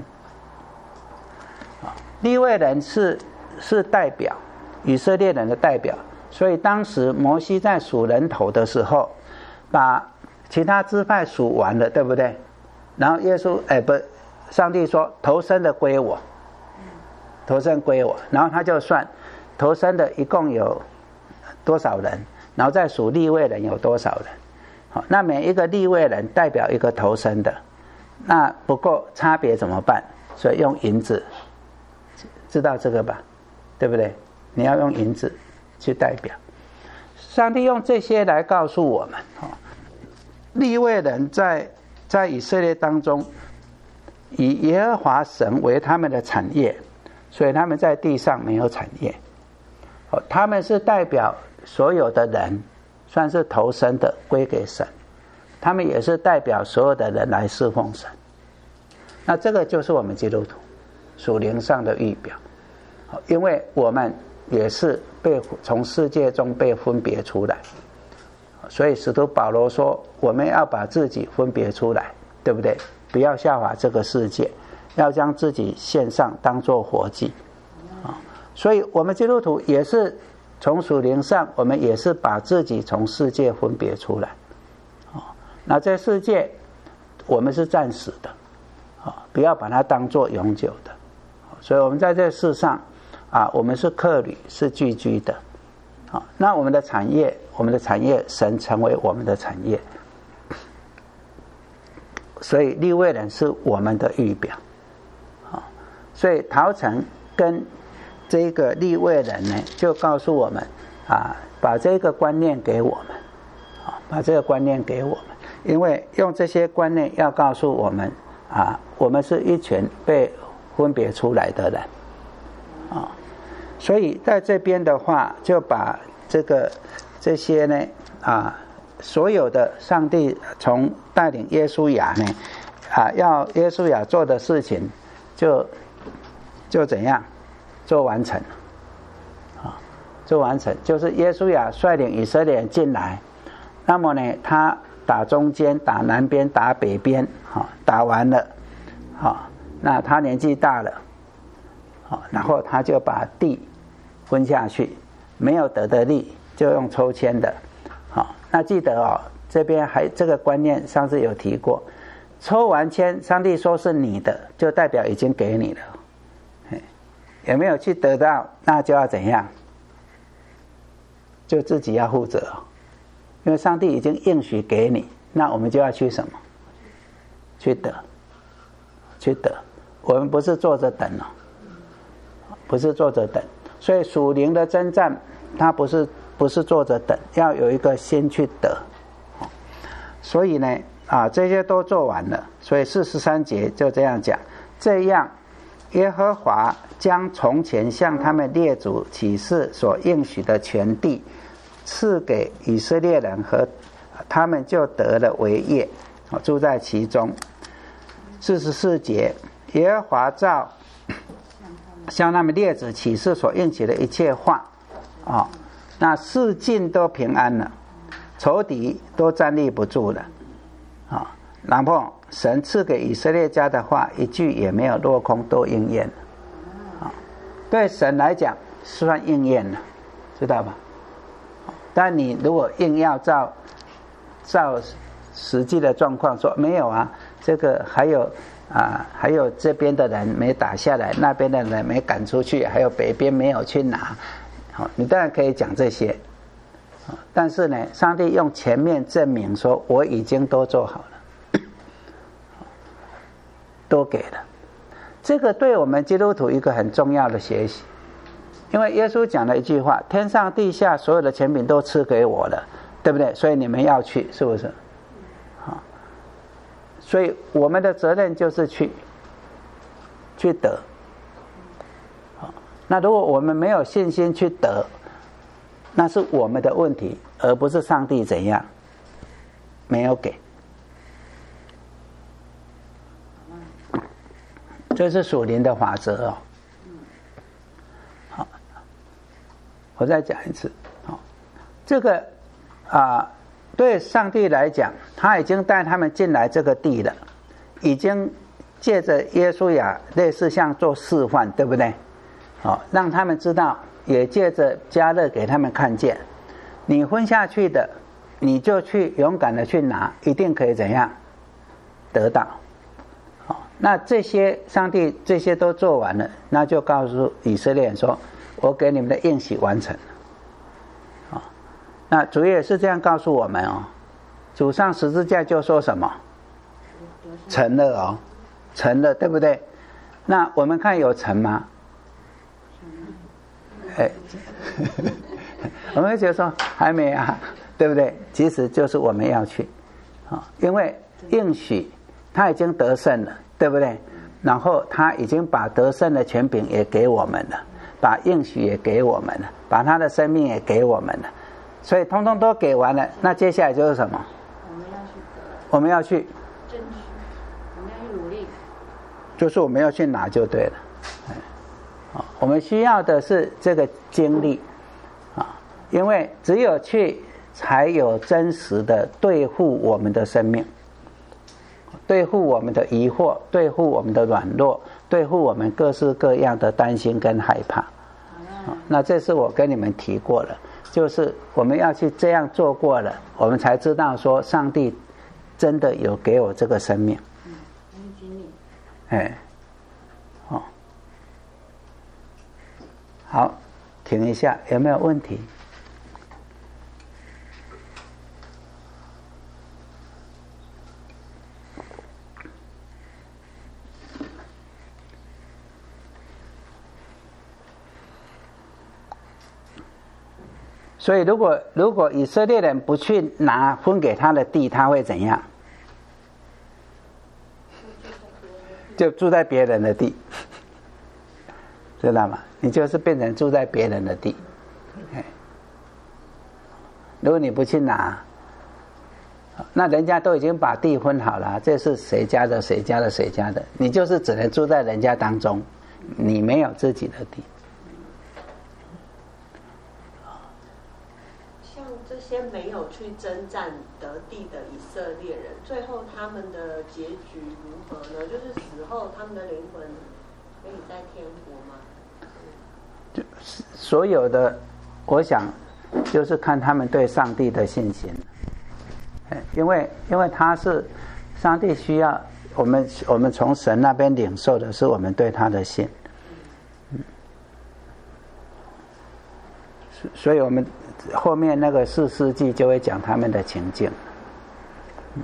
利未人是是代表以色列人的代表，所以当时摩西在数人头的时候，把其他支派数完了，对不对？然后耶稣哎不，上帝说头生的归我，头生归我，然后他就算头生的一共有多少人，然后再数利未人有多少人。好，那每一个利未人代表一个头生的，那不够差别怎么办？所以用银子。知道这个吧，对不对？你要用银子去代表。上帝用这些来告诉我们，利未人在在以色列当中，以耶和华神为他们的产业，所以他们在地上没有产业。他们是代表所有的人，算是投生的归给神，他们也是代表所有的人来侍奉神。那这个就是我们基督徒属灵上的预表，因为我们也是被从世界中被分别出来，所以使徒保罗说我们要把自己分别出来，对不对？不要效法这个世界，要将自己献上当作活祭。所以我们基督徒也是从属灵上，我们也是把自己从世界分别出来。那这世界我们是暂时的，不要把它当作永久的。所以我们在这世上啊，我们是客旅，是寄居的。好，那我们的产业，我们的产业，神成为我们的产业。所以利未人是我们的预表。好，所以陶城跟这个利未人呢，就告诉我们啊，把这个观念给我们，啊，把这个观念给我们，因为用这些观念要告诉我们啊，我们是一群被分别出来的人啊，所以在这边的话，就把这个这些呢啊，所有的上帝从带领约书亚呢啊，要约书亚做的事情，就就怎样做完成啊，做完成就是约书亚率领以色列人进来，那么呢，他打中间、打南边、打北边，好，打完了，好。那他年纪大了，好，然后他就把地分下去，没有得的地就用抽签的，好，那记得哦，这边还这个观念上次有提过，抽完签，上帝说是你的，就代表已经给你了，有没有去得到，那就要怎样，就自己要负责，因为上帝已经应许给你，那我们就要去什么，去得，去得。我们不是坐着等哦，不是坐着等，所以属灵的征战，它不是不是坐着等，要有一个先去得。所以呢，啊，这些都做完了，所以四十三节就这样讲，这样耶和华将从前向他们列祖起誓所应许的全地赐给以色列人，和他们就得了为业，住在其中。四十四节。耶和华照向他们列子起誓所应许的一切话，哦，那四境都平安了，仇敌都站立不住了，啊、哦，然后神赐给以色列家的话一句也没有落空，都应验了，啊、哦，对神来讲算应验了，知道吧？但你如果硬要照照实际的状况说，没有啊，这个还有。啊，还有这边的人没打下来，那边的人没赶出去，还有北边没有去拿，好，你当然可以讲这些， 但是呢，上帝用前面证明说我已经都做好了，都给了。这个对我们基督徒一个很重要的学习，因为耶稣讲了一句话：天上地下所有的权柄都赐给我了，对不对？所以你们要去，是不是？好，所以我们的责任就是去去得。好，那如果我们没有信心去得，那是我们的问题，而不是上帝怎样没有给。这是属灵的法则哦。好，我再讲一次。好，这个啊、呃，对上帝来讲，他已经带他们进来这个地了，已经借着耶稣亚类似像做示范，对不对？好，让他们知道。也借着加勒给他们看见，你分下去的，你就去勇敢的去拿，一定可以怎样得到。好，那这些上帝这些都做完了，那就告诉以色列人说，我给你们的应许完成了。好，那主也是这样告诉我们哦，主上十字架就说什么？成了哦，成了，对不对？那我们看有成吗？哎，我们会觉得说还没啊，对不对？其实就是我们要去啊，因为应许他已经得胜了，对不对？然后他已经把得胜的权柄也给我们了，把应许也给我们了，把他的生命也给我们了，所以通通都给完了。那接下来就是什么？ 我们要去得， 我们要去争取，我们要去努力， 就是我们要去拿就对了。我们需要的是这个经历啊，因为只有去才有真实的对付我们的生命，对付我们的疑惑，对付我们的软弱，对付我们各式各样的担心跟害怕。啊，那这是我跟你们提过了，就是我们要去这样做过了，我们才知道说上帝真的有给我这个生命。 嗯，经历。 哎。好，停一下，有没有问题？所以，如果如果以色列人不去拿分给他的地，他会怎样？就住在别人的地。知道吗？你就是变成住在别人的地。如果你不去拿，那人家都已经把地分好了，这是谁家的谁家的谁家的，你就是只能住在人家当中，你没有自己的地。 像这些没有去征战得地的以色列人，最后他们的结局如何呢？就是死后他们的灵魂可以在天国吗？ 就所有的，我想就是看他们对上帝的信心。因为因为他是上帝需要我们，我们从神那边领受的是我们对他的信。嗯，所以我们后面那个四世纪就会讲他们的情境。嗯，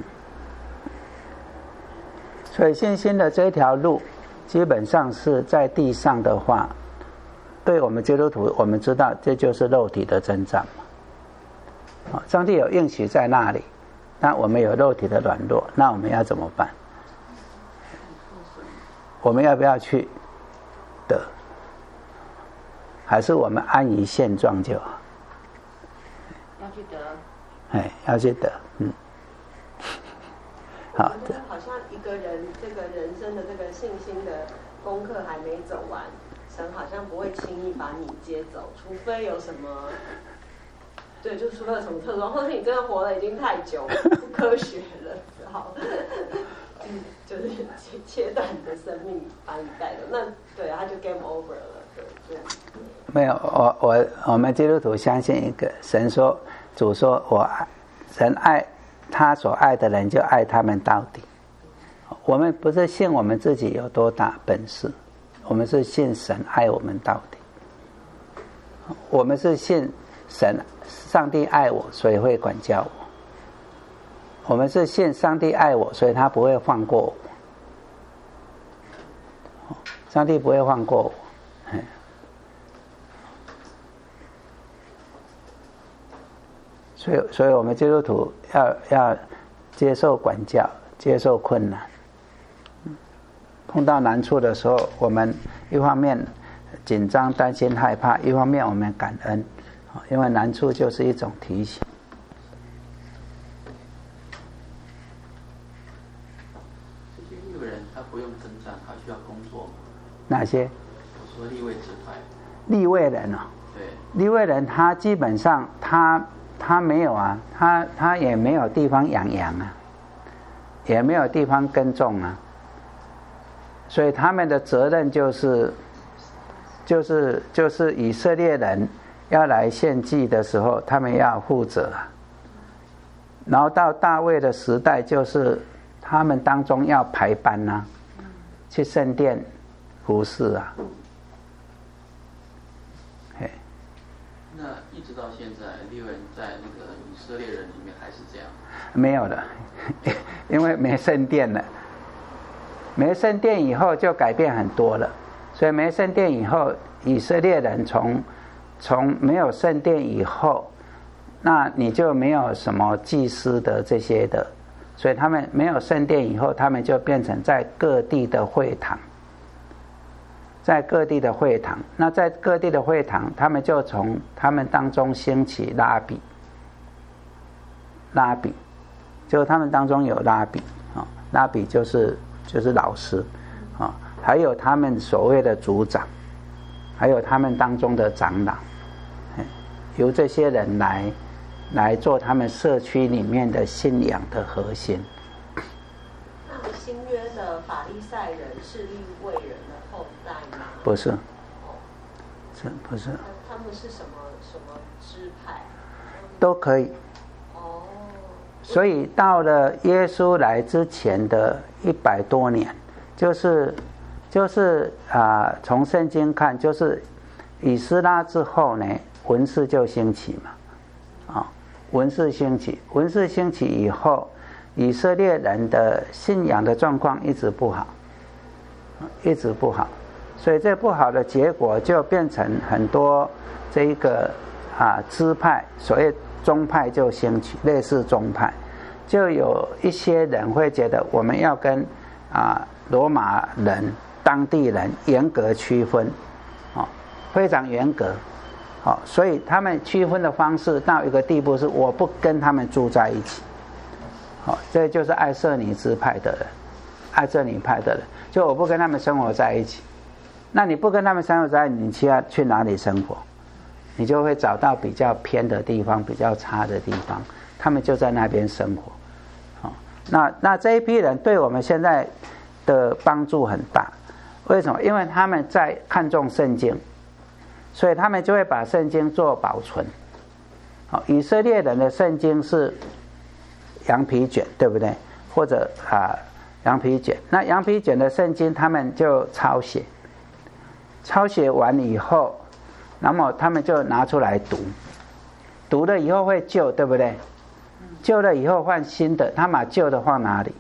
所以信心的这条路，基本上是在地上的话。对我们基督徒，我们知道这就是肉体的征战嘛。上帝有应许在那里，那我们有肉体的软弱，那我们要怎么办？我们要不要去得？还是我们安于现状就好？ 要去得。 哎，要去得，嗯。 好，我觉得好像一个人这个人生的这个信心的功课还没走完。神好像不会轻易把你接走，除非有什么，对，就除了有什么特殊，或者你真的活得已经太久，不科学了，只好，嗯，就是切切断你的生命，把你带走。那对，他就 game over 了，对，这样。 没有，我我我们基督徒相信一个神说，主说我爱，神爱他所爱的人，就爱他们到底。我们不是信我们自己有多大本事。我们是信神爱我们到底，我们是信神上帝爱我，所以会管教我。我们是信上帝爱我，所以他不会放过我。上帝不会放过我。所以，所以我们基督徒要要接受管教，接受困难。碰到难处的时候，我们一方面紧张、担心、害怕，一方面我们感恩，因为难处就是一种提醒。 这些利未人他不用征战，他需要工作吗？ 哪些？ 我说利未支派。 利未人啊、哦， 对， 利未人他基本上他他没有啊，他他也没有地方养羊啊，也没有地方耕种啊。所以他们的责任就是就是就是以色列人要来献祭的时候，他们要负责。然后到大卫的时代，就是他们当中要排班啊，去圣殿服侍啊。嘿， 那一直到现在，利未人在那个以色列人里面还是这样？ 没有了，因为没圣殿了。没圣殿以后就改变很多了，所以没圣殿以后，以色列人从从没有圣殿以后，那你就没有什么祭司的这些的，所以他们没有圣殿以后，他们就变成在各地的会堂，在各地的会堂，那在各地的会堂，他们就从他们当中兴起拉比，拉比，就他们当中有拉比啊，拉比就是。就是老师啊，还有他们所谓的族长，还有他们当中的长老，由这些人来来做他们社区里面的信仰的核心。 那新约的法利赛人是利未人的后代吗？ 不是，是不是？ 他们是什么什么支派？ 都可以。所以到了耶稣来之前的一百多年，就是就是啊、呃，从圣经看，就是以斯拉之后呢，文士就兴起嘛，啊、哦，文士兴起，文士兴起以后，以色列人的信仰的状况一直不好，一直不好，所以这不好的结果就变成很多这一个啊支派，所谓宗派就兴起，类似宗派。就有一些人会觉得我们要跟啊罗马人当地人严格区分，哦，非常严格，哦，所以他们区分的方式到一个地步是我不跟他们住在一起，哦，这就是爱瑟尼支派的人，爱瑟尼派的人，就我不跟他们生活在一起。那你不跟他们生活在一起，你去要去哪里生活？你就会找到比较偏的地方，比较差的地方，他们就在那边生活。那那这一批人对我们现在的帮助很大，为什么？因为他们在看重圣经，所以他们就会把圣经做保存。好，以色列人的圣经是羊皮卷，对不对？或者啊羊皮卷，那羊皮卷的圣经他们就抄写，抄写完以后，那么他们就拿出来读，读了以后会旧，对不对？旧了以后换新的，他把旧的放哪里？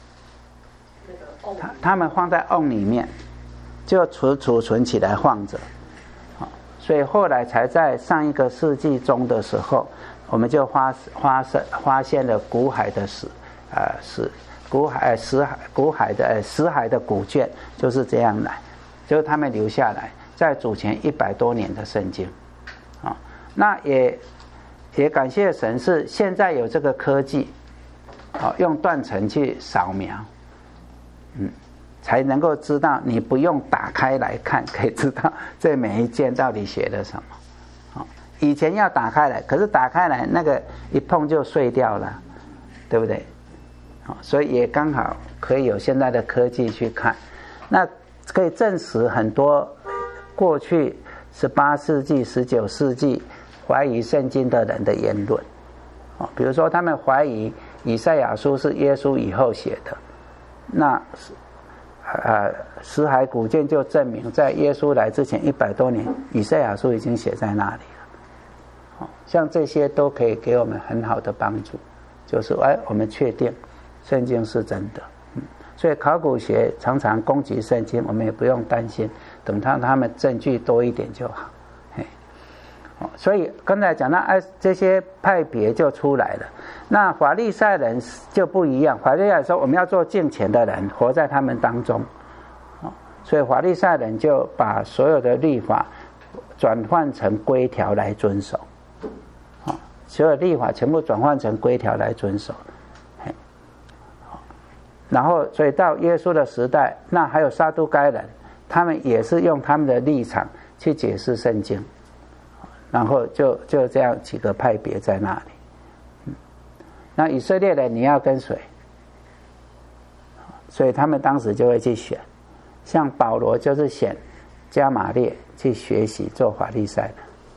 他他们放在瓮里面，就储储存起来放着。所以后来才在上一个世纪中的时候，我们就发发现发现了古海的史，呃史古海死海古海的呃死海的古卷就是这样来，就是他们留下来在主前一百多年的圣经，啊，那也。也感谢神是现在有这个科技，好用断层去扫描，嗯，才能够知道你不用打开来看，可以知道这每一件到底写了什么。好，以前要打开来，可是打开来那个一碰就碎掉了，对不对？好，所以也刚好可以有现在的科技去看，那可以证实很多过去十八世纪、十九世纪。怀疑圣经的人的言论，比如说他们怀疑以赛亚书是耶稣以后写的，那呃死海古卷就证明在耶稣来之前一百多年，以赛亚书已经写在那里了。 像这些都可以给我们很好的帮助，就是哎，我们确定圣经是真的。嗯，所以考古学常常攻击圣经，我们也不用担心，等他他们证据多一点就好。嘿，哦，所以刚才讲到哎，这些派别就出来了。那法利赛人就不一样，法利赛人说我们要做敬虔的人，活在他们当中。哦，所以法利赛人就把所有的律法转换成规条来遵守。哦，所有律法全部转换成规条来遵守。嘿，哦，然后所以到耶稣的时代，那还有撒都该人，他们也是用他们的立场去解释圣经，然后就就这样几个派别在那里。嗯，那以色列人你要跟谁？所以他们当时就会去选，像保罗就是选加马列去学习做法利赛人，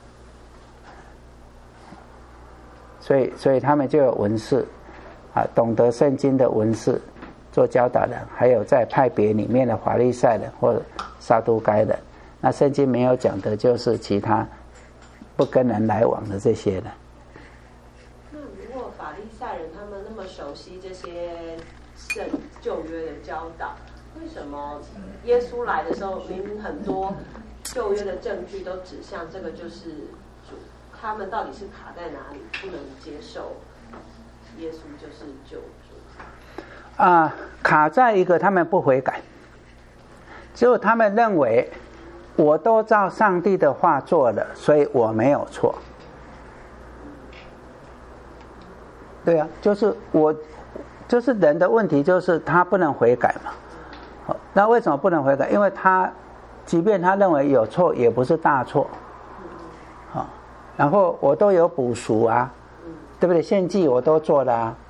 所以所以他们就有文士啊，懂得圣经的文士做教导人，还有在派别里面的法利赛人或者撒都该人。那圣经没有讲的就是其他不跟人来往的这些人。 那如果法利赛人他们那么熟悉这些圣旧约的教导，为什么耶稣来的时候，明明很多旧约的证据都指向这个就是主，他们到底是卡在哪里，不能接受耶稣就是救主？ 啊、呃，卡在一个他们不悔改，就他们认为我都照上帝的话做了，所以我没有错。对啊，就是我，就是人的问题，就是他不能悔改嘛。那为什么不能悔改？因为他即便他认为有错，也不是大错。好，然后我都有补赎啊，对不对？献祭我都做了啊。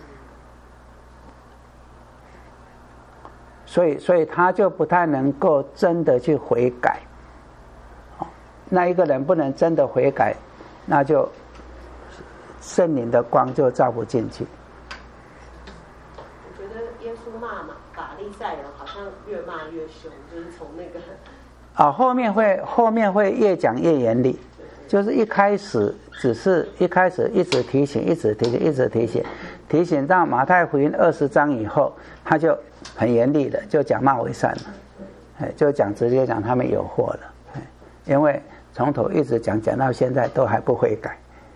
所以，所以他就不太能够真的去悔改。那一个人不能真的悔改，那就圣灵的光就照不进去。 我觉得耶稣骂嘛，法利赛人好像越骂越凶，就是从那个啊，后面会后面会越讲越严厉，就是一开始只是一开始一直提醒，一直提醒，一直提醒，提醒到马太福音二十章以后，他就很严厉的就讲骂为善了，哎，就讲直接讲他们有祸了，哎，因为从头一直讲讲到现在都还不悔改。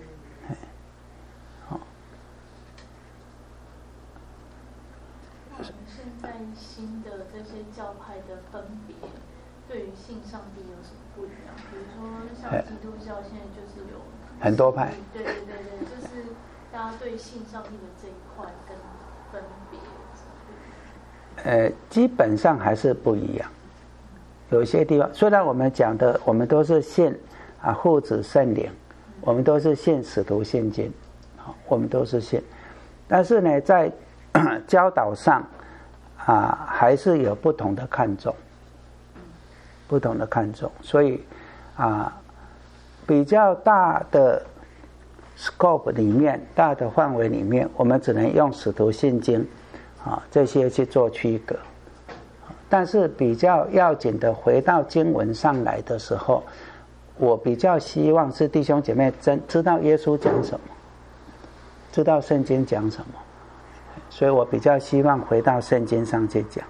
现在新的这些教派的分别，对于信上帝有什么不一样？比如说像基督教现在就是有很多派， 对对对对，就是大家对信上帝的这一块跟分别。 呃，基本上还是不一样。有一些地方，虽然我们讲的，我们都是信啊父子圣灵，我们都是信使徒信经，好，我们都是信，但是呢，在教导上啊，还是有不同的看重，不同的看重，所以啊，比较大的 scope 里面，大的范围里面，我们只能用使徒信经啊这些去做区隔。但是比较要紧的，回到经文上来的时候，我比较希望是弟兄姐妹真知道耶稣讲什么，知道圣经讲什么，所以我比较希望回到圣经上去讲，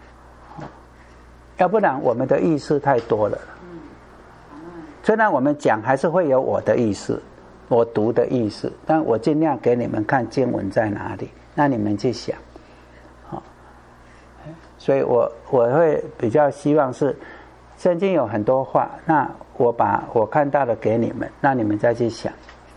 要不然我们的意思太多了。虽然我们讲还是会有我的意思，我读的意思，但我尽量给你们看经文在哪里，那你们去想。所以我我会比较希望是圣经有很多话，那我把我看到的给你们，那你们再去想。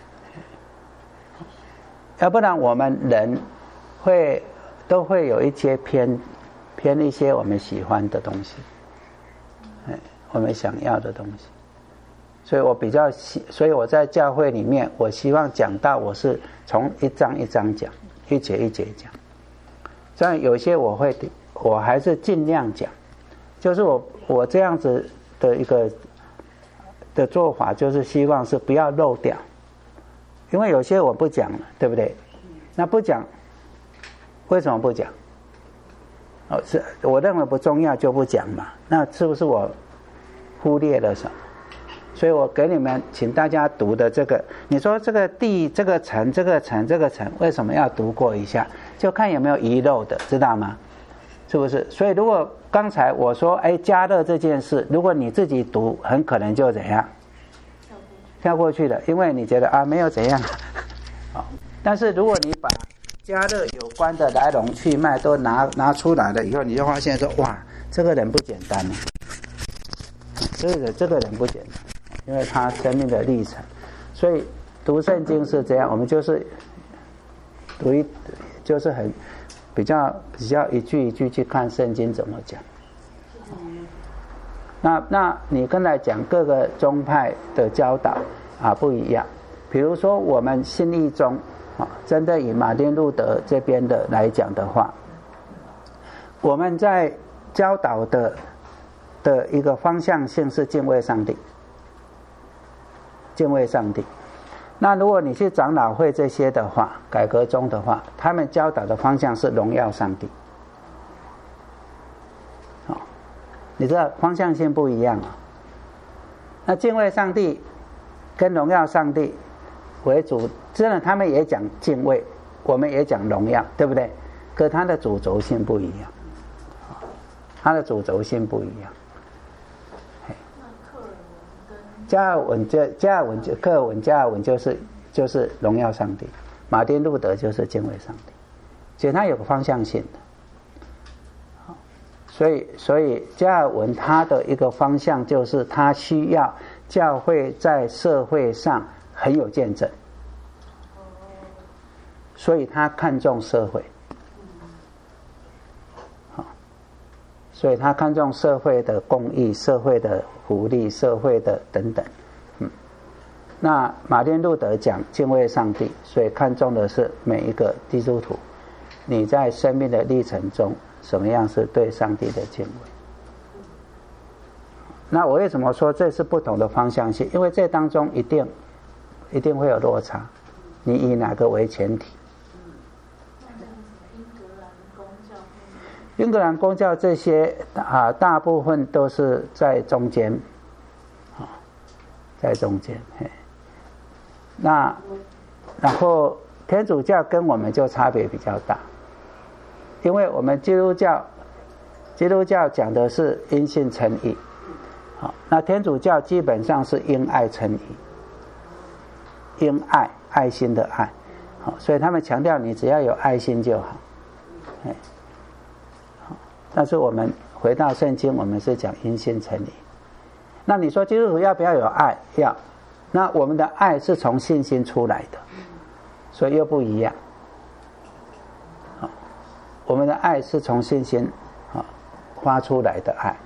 要不然我们人会都会有一些偏偏一些我们喜欢的东西，我们想要的东西。所以我比较希，所以我在教会里面，我希望讲到我是从一章一章讲，一节一节讲。这样有些我会。我还是尽量讲，就是我我这样子的一个的做法，就是希望是不要漏掉，因为有些我不讲了，对不对？那不讲，为什么不讲？哦，是我认为不重要就不讲嘛，那是不是我忽略了什么？ 所以我给你们请大家读的这个，你说这个地这个城这个城这个城为什么要读过一下？就看有没有遗漏的，知道吗？是不是？所以如果刚才我说哎加热这件事，如果你自己读，很可能就怎样跳过去了，因为你觉得啊没有怎样。好，但是如果你把加热有关的来龙去脉都拿拿出来了以后，你就发现说哇，这个人不简单，这个这个人不简单，因为他生命的历程。所以读圣经是这样，我们就是读一就是很比较比较一句一句去看圣经怎么讲。那那你跟来讲各个宗派的教导啊不一样。比如说我们信义宗啊，针对以马丁路德这边的来讲的话，我们在教导的的一个方向性是敬畏上帝，敬畏上帝。那如果你去长老会这些的话，改革宗的话，他们教导的方向是荣耀上帝。好，你知道方向性不一样啊。那敬畏上帝跟荣耀上帝为主，真的他们也讲敬畏，我们也讲荣耀，对不对？可是它的主轴性不一样，它的主轴性不一样。加尔文就加尔文就科尔文加尔文就是就是荣耀上帝，马丁路德就是敬畏上帝，所以它有个方向性的。所以所以加尔文他的一个方向就是他需要教会在社会上很有见证，所以他看重社会，所以他看重社会的公益、社会的福利、社会的等等。嗯，那马丁路德讲敬畏上帝，所以看重的是每一个基督徒，你在生命的历程中，什么样是对上帝的敬畏。那我为什么说这是不同的方向性？因为这当中一定一定会有落差，你以哪个为前提？英格兰公教这些啊，大部分都是在中间，啊，在中间。那然后天主教跟我们就差别比较大，因为我们基督教，基督教讲的是因信称义，好，那天主教基本上是因爱称义，因爱爱心的爱，好，所以他们强调你只要有爱心就好，哎。但是我们回到圣经，我们是讲因信称义。那你说基督徒要不要有爱？要。那我们的爱是从信心出来的，所以又不一样。我们的爱是从信心发出来的爱。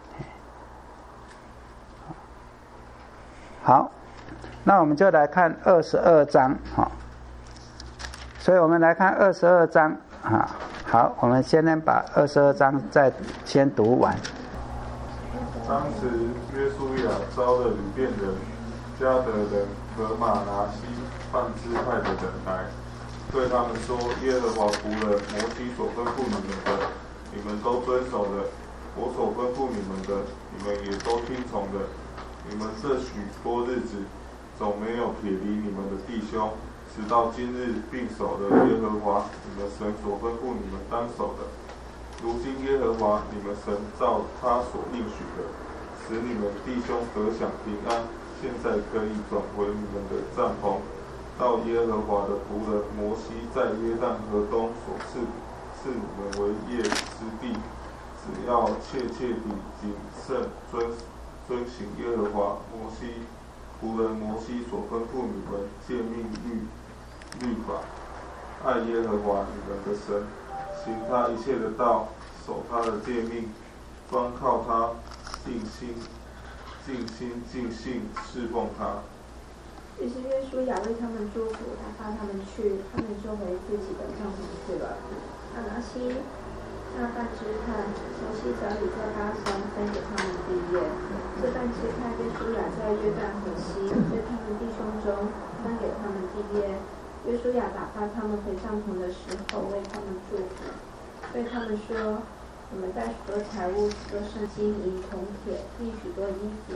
好，那我们就来看二十二章。所以我们来看二十二章啊。好，我们先能把二十二章再先读完。 当时约书亚招了吕遍人、迦得人和玛拿西半支派的人来，对他们说：耶和华仆人摩西所吩咐你们的，你们都遵守了；我所吩咐你们的，你们也都听从了。你们这许多日子，总没有撇离你们的弟兄。直到今日，并守了耶和华你们神所吩咐你们当守的。如今耶和华你们神照他所应许的，使你们弟兄得享平安。现在可以转回你们的帐篷，到耶和华的仆人摩西在约旦河东所赐赐你们为业之地。只要切切地谨慎遵遵行耶和华摩西仆人摩西所吩咐你们诫命律律法，爱耶和华你们的神，行他一切的道，守他的诫命，专靠他，尽心、尽心、尽性侍奉他。 于是约书亚为他们祝福，打发他们去，他们就回自己的帐篷去了。玛拿西那半支派，摩西早已在巴山分给他们地业。这半支派约书亚在约旦河西，对他们弟兄中分给他们地业。约书亚打发他们回帐篷的时候，为他们祝福，对他们说：你们带许多财物，许多圣金、银、铜、铁，并许多衣服，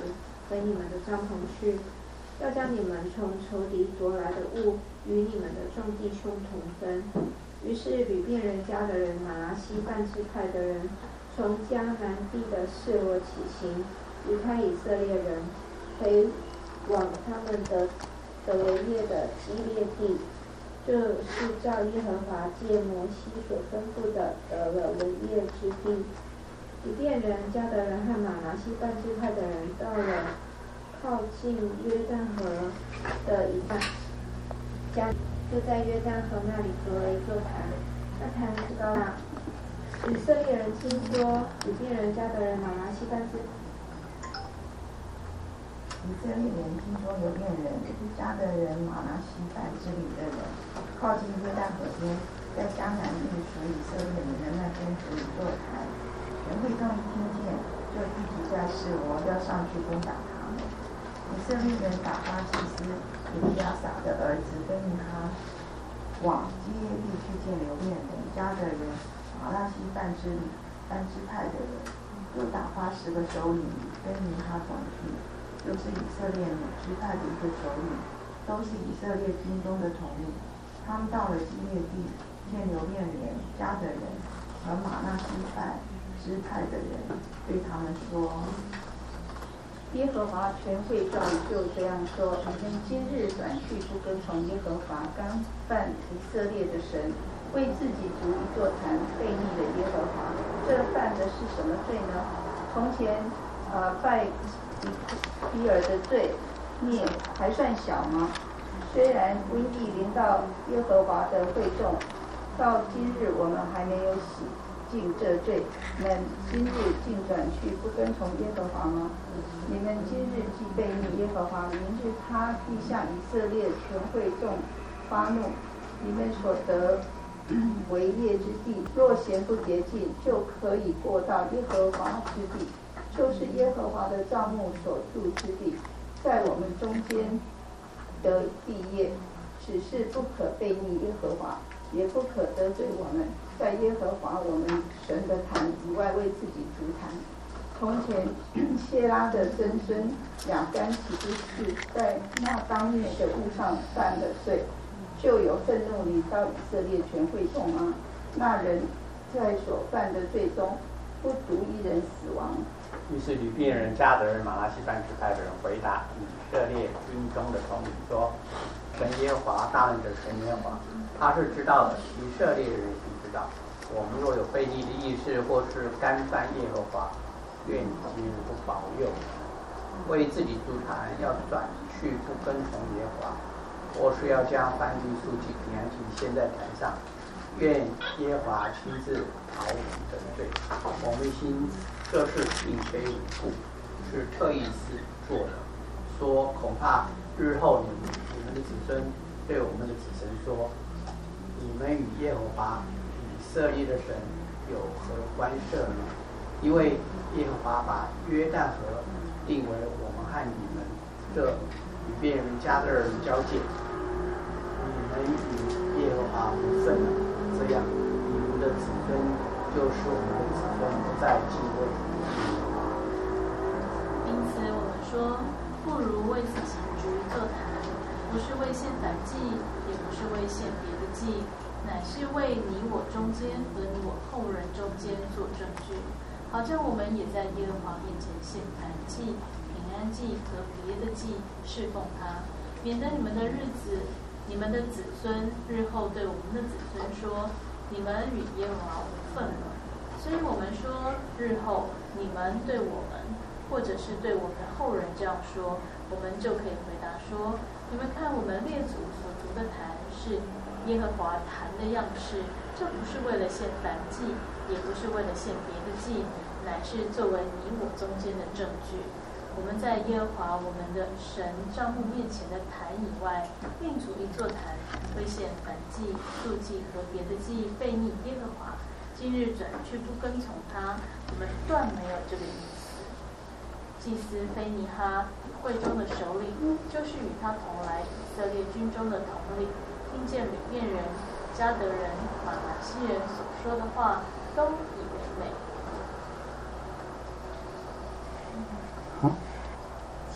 回你们的帐篷去，要将你们从仇敌夺来的物与你们的众弟兄同分。于是吕遍人家的人、马拿西半支派的人，从迦南地的示罗起行，离开以色列人，回往他们的得为业的基列地。这是照耶和华借摩西所吩咐的得了为业之地。以便人、迦得人和马拿西半支派的人到了靠近约旦河的一半，将就在约旦河那里筑了一座坛，那坛是高大。以色列人听说以便人、迦得人、马拿西半支以色列人听说流便人、迦得人、马拿西半支里的人靠近约旦河边，在迦南地属以色列人的那边筑一座坛。全会众一听见，就聚集在示罗，要上去攻打他们。以色列人打发祭司以利亚撒的儿子非尼哈往基列地去见流便人、迦得人、马拿西半支里半支派的人，又打发十个首领与非尼哈同去，就是以色列女支派的一个首领，都是以色列军中的统领。他们到了基列地，见流便人、迦得人和马拿西半支派的人，对他们说： 耶和华全会众就这样说：你们今日转去不跟从耶和华，干犯以色列的神，为自己筑一座坛，悖逆了耶和华。这犯的是什么罪呢？从前呃拜比尔的罪孽还算小吗？虽然瘟疫临到耶和华的会众，到今日我们还没有洗尽这罪，你们今日竟转去不跟从耶和华吗？你们今日既悖逆耶和华，明日他必向以色列全会众发怒。你们所得为业之地，若嫌不洁净，就可以过到耶和华之地，就是耶和华的帐幕所住之地，在我们中间得地业，只是不可悖逆耶和华，也不可得罪我们，在耶和华我们神的坛以外为自己筑坛。从前谢拉的曾孙亚干岂不是在那当面的物上犯了罪，就有愤怒临到以色列全会众吗？那人在所犯的罪中，不独一人死亡。 于是吕遍人、迦得人、马拿西半支派的人回答以色列军中的统领说：神耶和华大能者神耶和华，他是知道的，以色列人是知道。我们若有悖逆的意识，或是干犯耶和华，愿你今日不保佑，为自己筑坛，要转去不跟从耶和华，或是要将燔祭、素祭、平安祭献在坛上，愿耶和华亲自讨我们的罪。我们心这事并非无故，是特意是做的。说恐怕日后你们你们的子孙对我们的子孙说：你们与耶和华以色列的神有何关涉呢？因为耶和华把约旦河定为我们和你们这与别人家的人交界，你们与耶和华无分了，这样你们的子孙就是我们的子孙，不再敬畏耶和华。 因此我们说，不如为自己筑一座坛，不是为献燔祭，也不是为献别的祭，乃是为你我中间和你我后人中间做证据，好叫我们也在耶和华面前献燔祭、平安祭和别的祭侍奉他，免得你们的日子、你们的子孙日后对我们的子孙说：你们与耶和华无分了。所以我们说，日后你们对我们，或者是对我们的后人这样说，我们就可以回答说：你们看我们列祖所筑的坛是耶和华坛的样式，这不是为了献燔祭，也不是为了献别的祭，乃是作为你我中间的证据。我们在耶和华我们的神帐幕面前的坛以外，另筑一座坛，为献燔祭、素祭和别的祭，悖逆耶和华。今日转去不跟从他，我们断没有这个意思。祭司非尼哈会中的首领，就是与他同来以色列军中的统领，听见吕遍人、迦得人、马拿西人所说的话，都以为美。 弃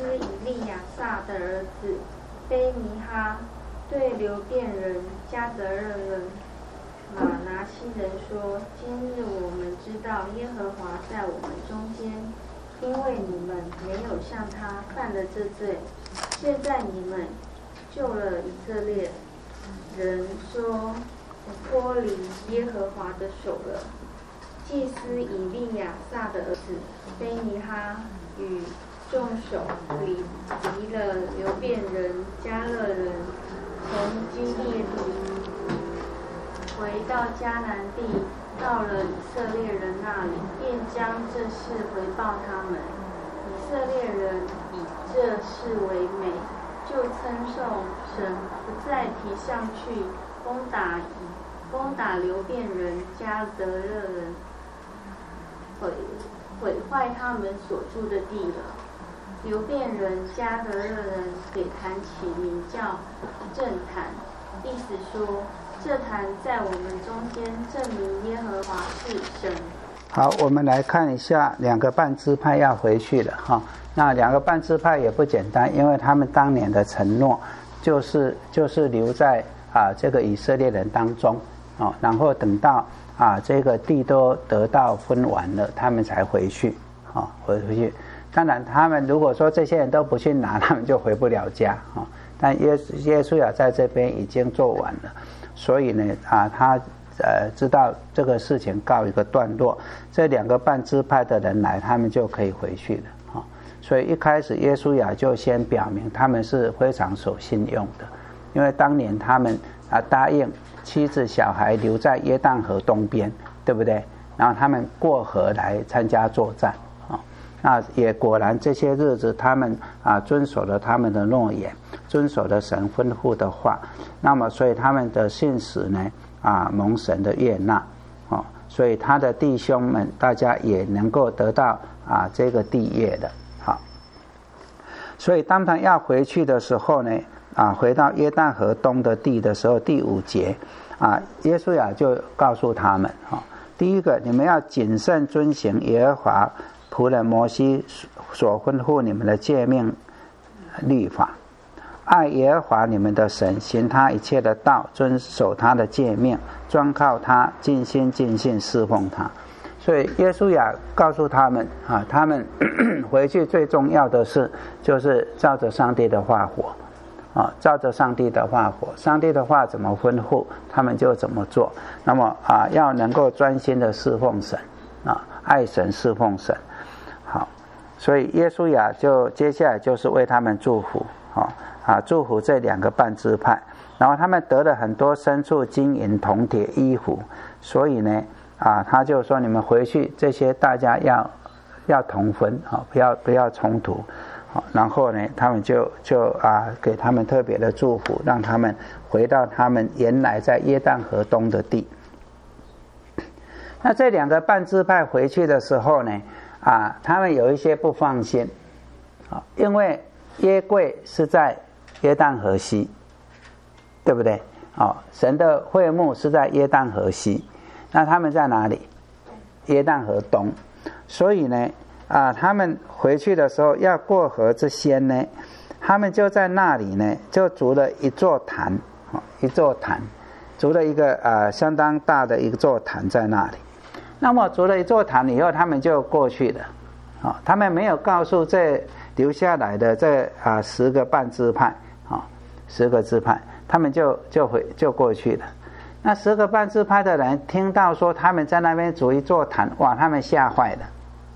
斯以利亚撒的儿子菲尼哈对流便人、加得勒人、马拿西人说：今日我们知道耶和华在我们中间，因为你们没有向他犯了这罪。现在你们救了以色列人，说脱离耶和华的手了。祭司以利亚撒的儿子菲尼哈与众手离离了流便人、加勒人，从基列地回到迦南地，到了以色列人那里，便将这事回报他们。以色列人以这事为美，就称颂神，不再提上去攻打以攻打流便人、加得勒人，毁毁坏他们所住的地了。流便人、加得勒人给坛起名叫正坛，意思说这坛在我们中间证明耶和华是神。 好，我们来看一下两个半支派要回去了哈。那两个半支派也不简单，因为他们当年的承诺就是就是留在啊这个以色列人当中哦，然后等到啊这个地都得到分完了，他们才回去啊回回去。当然，他们如果说这些人都不去拿，他们就回不了家啊。但耶耶稣亚在这边已经做完了，所以呢啊他呃知道这个事情告一个段落，这两个半支派的人来，他们就可以回去了啊。所以一开始耶稣亚就先表明他们是非常守信用的，因为当年他们啊答应妻子小孩留在约旦河东边，对不对？然后他们过河来参加作战。那也果然这些日子他们啊遵守了他们的诺言，遵守了神吩咐的话，那么所以他们的信使呢啊蒙神的悦纳哦，所以他的弟兄们大家也能够得到啊这个地业的。好，所以当他要回去的时候呢啊回到约旦河东的地的时候，第五节啊耶稣亚就告诉他们啊，第一个，你们要谨慎遵行耶和华仆人摩西所吩咐你们的诫命律法，爱耶和华你们的神，行他一切的道，遵守他的诫命，专靠他，尽心尽性侍奉他。所以耶稣亚告诉他们啊，他们回去最重要的是就是照着上帝的话活啊，照着上帝的话活，上帝的话怎么吩咐，他们就怎么做。那么啊，要能够专心的侍奉神啊，爱神侍奉神。好，所以耶稣亚就接下来就是为他们祝福啊啊，祝福这两个半支派，然后他们得了很多牲畜、金银、铜铁、衣服，所以呢啊，他就说你们回去这些大家要要同分啊，不要不要冲突。然后呢，他们就就啊给他们特别的祝福，让他们回到他们原来在约旦河东的地。那这两个半支派回去的时候呢，啊，他们有一些不放心，啊，因为约柜是在约旦河西，对不对？哦，神的会幕是在约旦河西，那他们在哪里？约旦河东，所以呢。啊，他们回去的时候要过河之先呢，他们就在那里呢，就筑了一座坛，一座坛，筑了一个呃相当大的一座坛在那里。那么筑了一座坛以后，他们就过去了。啊、哦，他们没有告诉这留下来的这啊十个半支派，啊、哦，十个支派，他们就就回就过去了。那十个半支派的人听到说他们在那边筑一座坛，哇，他们吓坏了。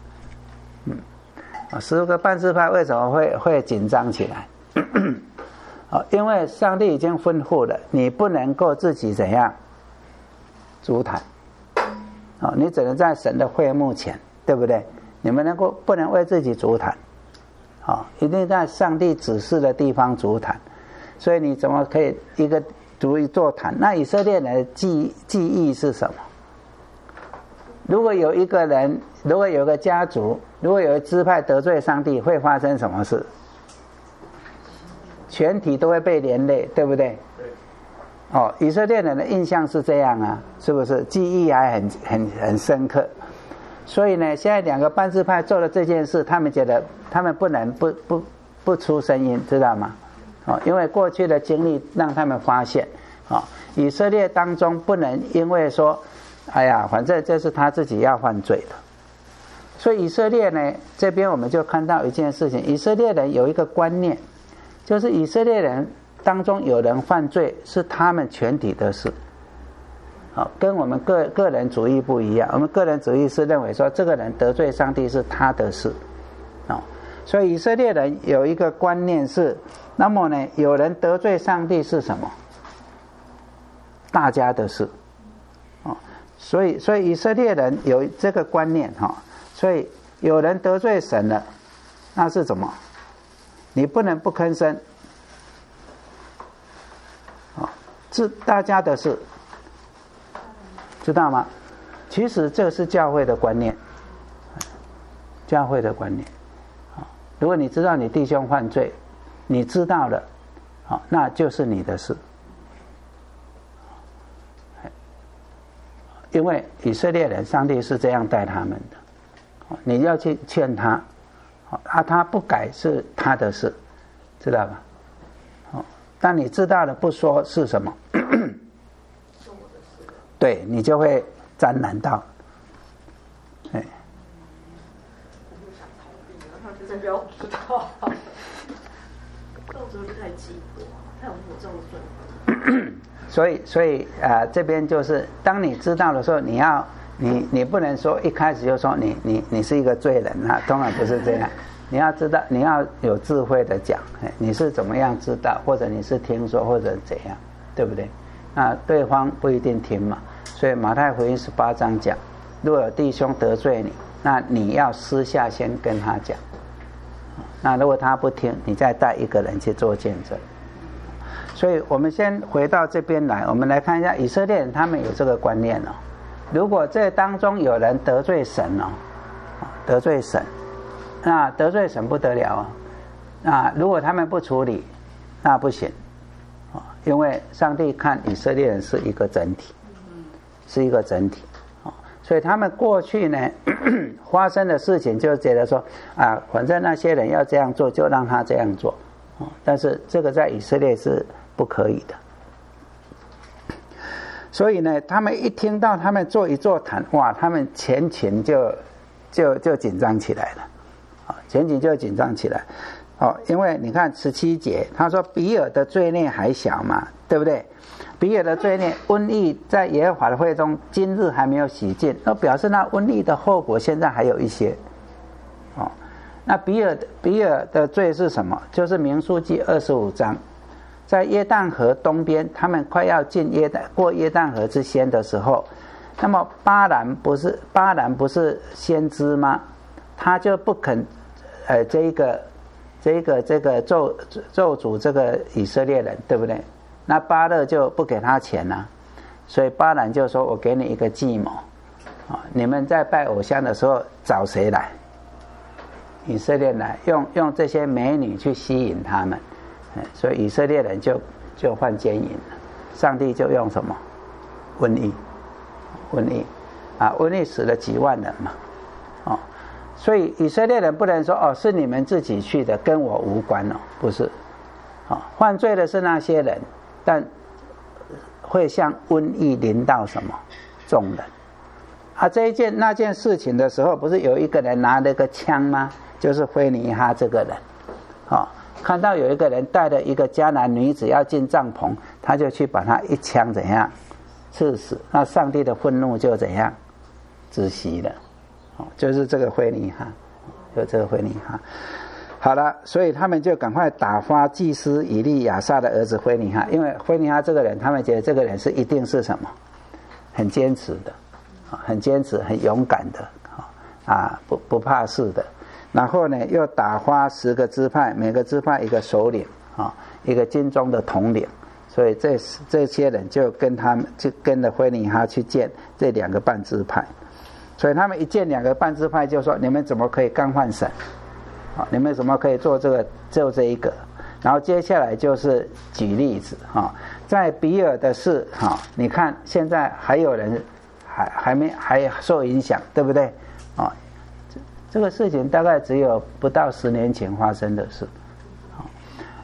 十个半支派为什么会会紧张起来？因为上帝已经吩咐了，你不能够自己怎样筑坛，你只能在神的会幕前，对不对？你们能够不能为自己筑坛，一定在上帝指示的地方筑坛。所以你怎么可以一个筑一座坛？那以色列人的记记忆是什么？如果有一个人，如果有个家族，如果有一支派得罪上帝，会发生什么事？全体都会被连累，对不对？对。哦，以色列人的印象是这样啊，是不是？记忆还很很很深刻。所以呢，现在两个半支派做了这件事，他们觉得他们不能不不不不出声音，知道吗？哦，因为过去的经历让他们发现，哦，以色列当中不能因为说，哎呀，反正这是他自己要犯罪的。所以以色列呢，这边我们就看到一件事情，以色列人有一个观念，就是以色列人当中有人犯罪是他们全体的事。好，跟我们个个人主义不一样。我们个人主义是认为说，这个人得罪上帝是他的事，哦，所以以色列人有一个观念是，那么呢，有人得罪上帝是什么？大家的事，哦，所以所以以色列人有这个观念哈，哦，所以有人得罪神了，那是什么？你不能不吭声，哦，是大家的事。知道吗？其实这是教会的观念，教会的观念。如果你知道你弟兄犯罪，你知道了，好，那就是你的事。因为以色列人，上帝是这样待他们的，你要去劝他，啊，他不改是他的事，知道吧？但你知道了不说是什么？对，你就会沾染到，哎， 真的要知道，到时候就太急迫，太有火照顺。 所以，所以啊，呃，这边就是当你知道的时候，你要你你不能说一开始就说你你你是一个罪人啊，当然不是这样。你要知道，你要有智慧的讲，哎，你是怎么样知道，或者你是听说，或者怎样，对不对？那对方不一定听嘛。所以马太福音十八章讲，如果有弟兄得罪你，那你要私下先跟他讲。那如果他不听，你再带一个人去做见证。所以我们先回到这边来，我们来看一下以色列人他们有这个观念哦。如果这当中有人得罪神哦，得罪神，那得罪神不得了啊。那如果他们不处理，那不行，因为上帝看以色列人是一个整体。是一个整体，所以他们过去呢发生的事情就觉得说啊，反正那些人要这样做，就让他这样做，但是这个在以色列是不可以的。所以呢，他们一听到他们做一座坛，哇，他们前群就就就紧张起来了，啊，前群就紧张起来，哦，因为你看十七节，他说比尔的罪孽还小嘛，对不对？比尔的罪孽，瘟疫在耶和华的会中，今日还没有洗净，那表示那瘟疫的后果现在还有一些。哦，那比尔比尔的罪是什么？就是民数记二十五章，在约旦河东边，他们快要进约旦过约旦河之先的时候，那么巴兰不是巴兰不是先知吗？他就不肯，呃，这一个这一个这个咒咒诅这个以色列人，对不对？那巴勒就不给他钱了，啊，所以巴兰就说：“我给你一个计谋，啊，你们在拜偶像的时候找谁来？以色列来，用用这些美女去吸引他们，所以以色列人就就犯奸淫了。上帝就用什么？瘟疫，瘟疫，啊，瘟疫死了几万人嘛，哦，所以以色列人不能说哦是你们自己去的，跟我无关哦，不是，哦，犯罪的是那些人。”但会像瘟疫临到什么众人啊？这一件那件事情的时候，不是有一个人拿了个枪吗？就是菲尼哈这个人，哦，看到有一个人带着一个迦南女子要进帐篷，他就去把他一枪怎样刺死，那上帝的愤怒就怎样止息了，哦，就是这个菲尼哈，就这个菲尼哈。好了，所以他们就赶快打发祭司以利亚撒的儿子菲尼哈，因为菲尼哈这个人，他们觉得这个人是一定是什么，很坚持的，很坚持、很勇敢的，啊，不不怕事的。然后呢，又打发十个支派，每个支派一个首领，啊，一个军中的统领。所以这这些人就跟他们就跟着菲尼哈去见这两个半支派。所以他们一见两个半支派，就说：你们怎么可以干犯神？你们怎么可以做这个就这一个？然后接下来就是举例子哈，在比尔的事哈，你看现在还有人还还没还受影响，对不对？啊，这这个事情大概只有不到十年前发生的事，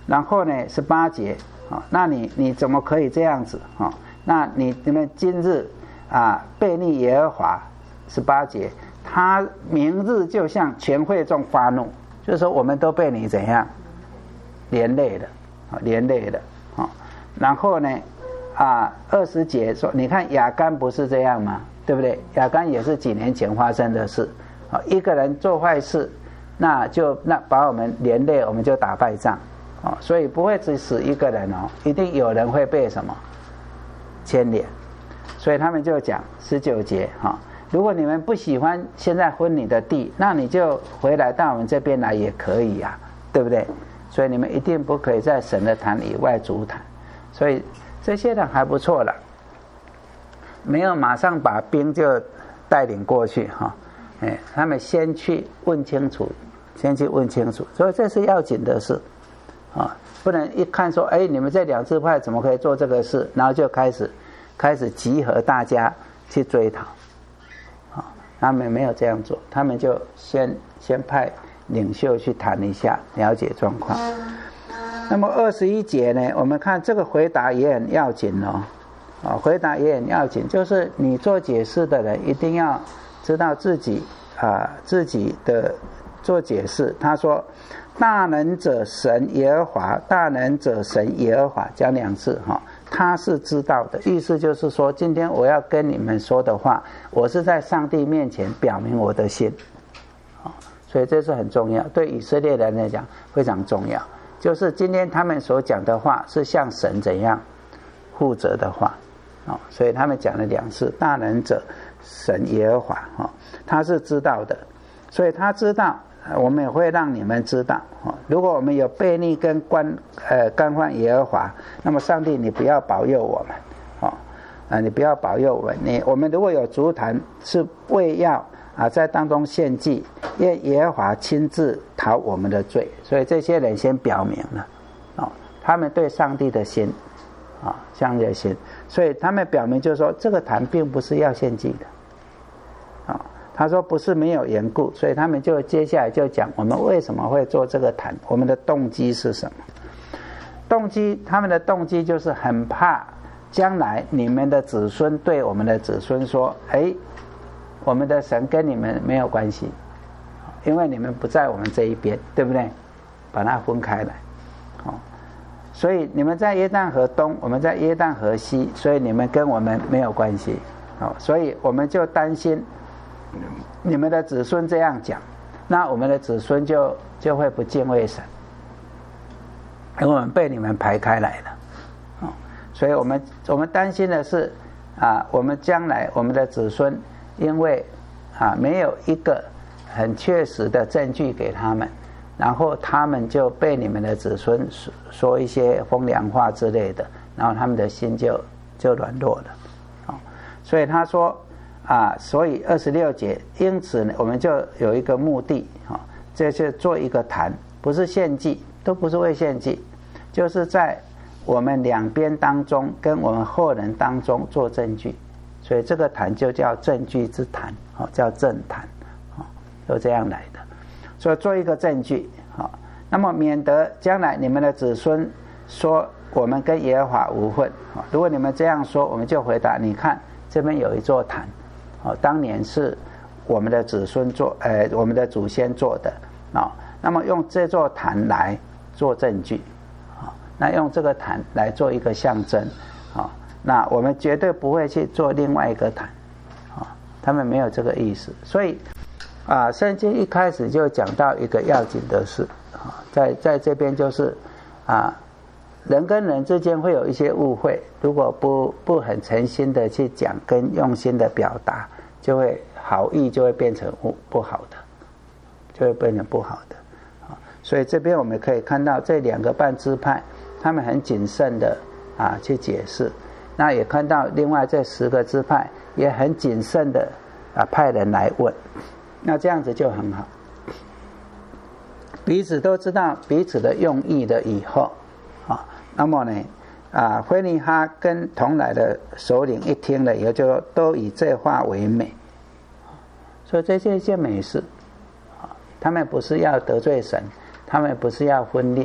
然后呢十八节啊，那你你怎么可以这样子啊？那你你们今日啊悖逆耶和华，十八节，他明日就向全会众发怒，就是说我们都被你怎样连累了啊，连累了啊。然后呢啊二十节说，你看亚干不是这样吗？对不对？亚干也是几年前发生的事啊，一个人做坏事，那就那把我们连累，我们就打败仗啊，所以不会只死一个人哦，一定有人会被什么牵连。所以他们就讲十九节哈，如果你们不喜欢现在分你的地，那你就回来到我们这边来也可以呀、啊，对不对？所以你们一定不可以在神的坛以外筑坛。所以这些人还不错了，没有马上把兵就带领过去哈，哎，他们先去问清楚，先去问清楚，所以这是要紧的事啊，不能一看说，哎，你们这两支派怎么可以做这个事，然后就开始。开始集合大家去追讨，啊，他们没有这样做，他们就先先派领袖去谈一下，了解状况。那么二十一节呢，我们看这个回答也很要紧哦，啊，回答也很要紧，就是你做解释的人一定要知道自己啊自己的做解释。他说，大能者神耶和华，大能者神耶和华，讲两次哈。他是知道的，意思就是说，今天我要跟你们说的话，我是在上帝面前表明我的心，所以这是很重要，对以色列人来讲非常重要。就是今天他们所讲的话是向神怎样负责的话，所以他们讲了两次，大能者神耶和华，他是知道的，所以他知道。我们也会让你们知道，如果我们有悖逆跟干呃干犯耶和华，那么上帝你不要保佑我们，哦，啊你不要保佑我们，你我们如果有足坛是为要啊在当中献祭，愿耶和华亲自讨我们的罪，所以这些人先表明了，哦，他们对上帝的心，啊上帝的心，所以他们表明就是说这个坛并不是要献祭的，啊。他说不是没有缘故，所以他们就接下来就讲我们为什么会做这个坛，我们的动机是什么？动机，他们的动机就是很怕将来你们的子孙对我们的子孙说：“哎，我们的神跟你们没有关系，因为你们不在我们这一边，对不对？把它分开来，哦，所以你们在约旦河东，我们在约旦河西，所以你们跟我们没有关系，哦，所以我们就担心。”你们的子孙这样讲，那我们的子孙就就会不敬畏神，因为我们被你们排开来了，哦，所以我们我们担心的是啊，我们将来我们的子孙因为啊没有一个很确实的证据给他们，然后他们就被你们的子孙说一些风凉话之类的，然后他们的心就就软弱了，哦，所以他说。啊，所以二十六节，因此呢，我们就有一个目的啊，这就做一个坛，不是献祭，都不是为献祭，就是在我们两边当中，跟我们后人当中做证据，所以这个坛就叫证据之坛，啊，叫正坛，啊，就这样来的，所以做一个证据，啊，那么免得将来你们的子孙说我们跟耶和华无份，啊，如果你们这样说，我们就回答，你看这边有一座坛。哦，当年是我们的子孙做，呃，我们的祖先做的啊，哦。那么用这座坛来做证据，啊，哦，那用这个坛来做一个象征，啊，哦，那我们绝对不会去做另外一个坛，啊，哦，他们没有这个意思。所以啊，圣经一开始就讲到一个要紧的事，啊，在在这边就是啊。人跟人之间会有一些误会，如果不不很诚心的去讲跟用心的表达，就会好意就会变成不不好的，就会变成不好的。所以这边我们可以看到这两个半支派，他们很谨慎的啊去解释，那也看到另外这十个支派也很谨慎的啊派人来问，那这样子就很好，彼此都知道彼此的用意的以后。那么呢，啊，菲尼哈跟同来的首领一听了以后，就都以这话为美，所以这是一件美事。他们不是要得罪神，他们不是要分裂，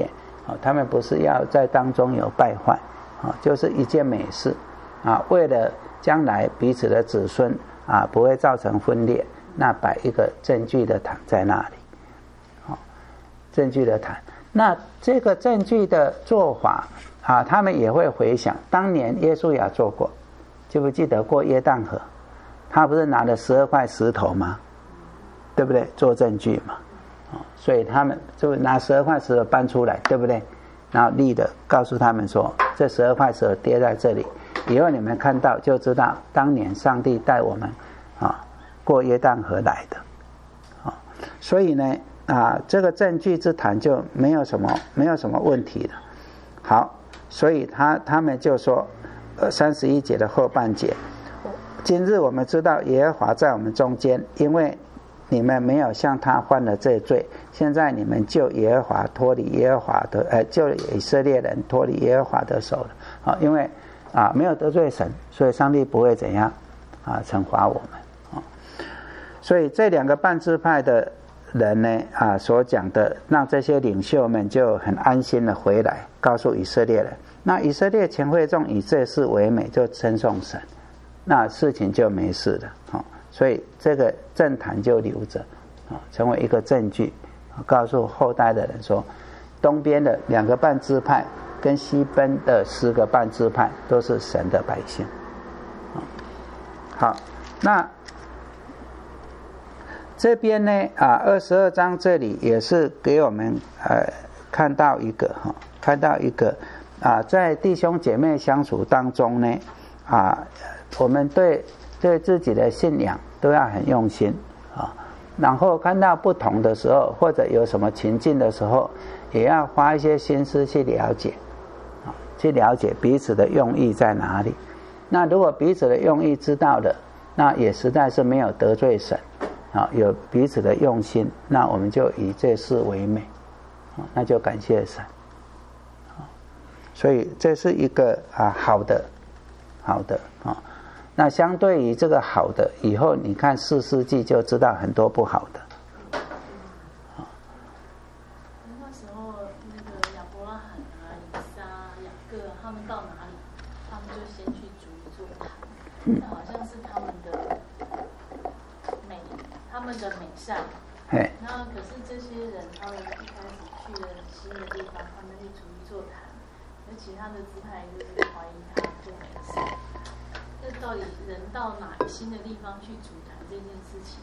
啊，他们不是要在当中有败坏，啊，就是一件美事，啊，为了将来彼此的子孙啊不会造成分裂，那摆一个证据的坛在那里，啊，证据的坛。那这个证据的做法啊，他们也会回想当年耶稣亚做过，记不记得过约旦河？他不是拿了十二块石头吗？对不对？做证据嘛，啊，所以他们就拿十二块石头搬出来，对不对？然后立的告诉他们说，这十二块石头跌在这里，以后你们看到就知道，当年上帝带我们啊过约旦河来的，啊，所以呢。啊，这个证据之谈就没有什么没有什么问题了。好，所以他他们就说，呃，三十一节的后半节，今日我们知道耶和华在我们中间，因为你们没有向他犯了这罪，现在你们救耶和华脱离耶和华的，呃，救以色列人脱离耶和华的手了。啊，因为啊没有得罪神，所以上帝不会怎样啊惩罚我们啊。所以这两个半支派的人呢啊所讲的，让这些领袖们就很安心的回来告诉以色列人，那以色列全会众以这事为美，就称颂神，那事情就没事了啊。所以这个政坛就留着啊，成为一个证据，告诉后代的人说，东边的两个半支派跟西边的十个半支派都是神的百姓。好，那这边呢啊，二十二章这里也是给我们呃看到一个哈，看到一个啊，在弟兄姐妹相处当中呢啊，我们对对自己的信仰都要很用心啊，然后看到不同的时候，或者有什么情境的时候，也要花一些心思去了解啊，去了解彼此的用意在哪里。那如果彼此的用意知道了，那也实在是没有得罪神啊，有彼此的用心，那我们就以这事为美啊，那就感谢神啊。所以这是一个啊好的好的啊。那相对于这个好的，以后你看四世纪就知道很多不好的。 那时候那个亚伯拉罕啊、以撒、雅各，他们到哪里，他们就先去逐一座谈，那好像是他们的美，他们的美善。那可是这些人，他们一开始去了新的地方，他们去逐一座谈，而其他的支派就是怀疑他不美善。这到底人到哪新的地方去主谈这件事情？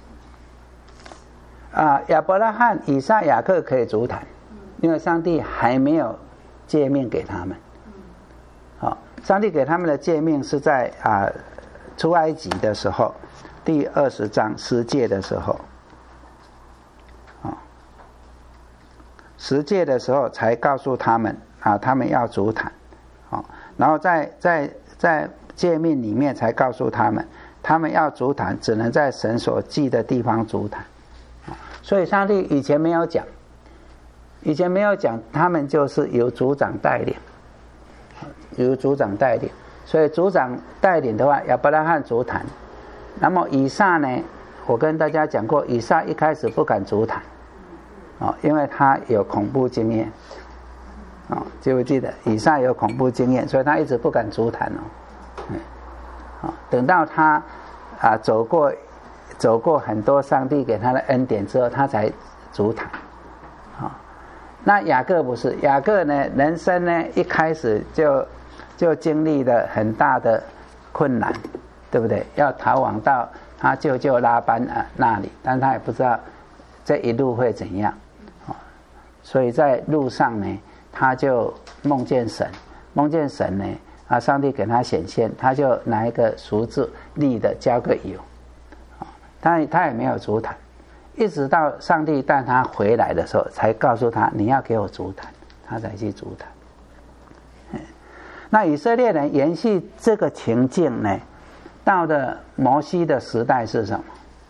啊，亚伯拉罕、以撒、雅各可以主谈，因为上帝还没有诫命给他们。好、啊，上帝给他们的诫命是在啊出埃及的时候，第二十章十诫的时候，啊，十诫的时候才告诉他们啊，他们要主谈，啊，然后在在在诫命里面才告诉他们，他们要主坛只能在神所记的地方主坛，所以上帝以前没有讲，以前没有讲，他们就是由族长带领，由族长带领，所以族长带领的话，亚伯拉罕主坛，那么以撒呢，我跟大家讲过，以撒一开始不敢主坛，哦，因为他有恐怖经验，哦，记不记得以撒有恐怖经验，所以他一直不敢主坛哦。嗯，啊，等到他啊走过走过很多上帝给他的恩典之后，他才主坛。啊，那雅各不是，雅各呢，人生呢一开始就就经历了很大的困难，对不对？要逃往到他舅舅拉班啊那里，但他也不知道这一路会怎样。啊，所以在路上呢，他就梦见神，梦见神呢。啊！上帝给他显现，他就拿一个竹子立的浇个油，啊，他他也没有足坛，一直到上帝带他回来的时候，才告诉他你要给我足坛，他才去足坛。那以色列人延续这个情境呢，到了摩西的时代是什么？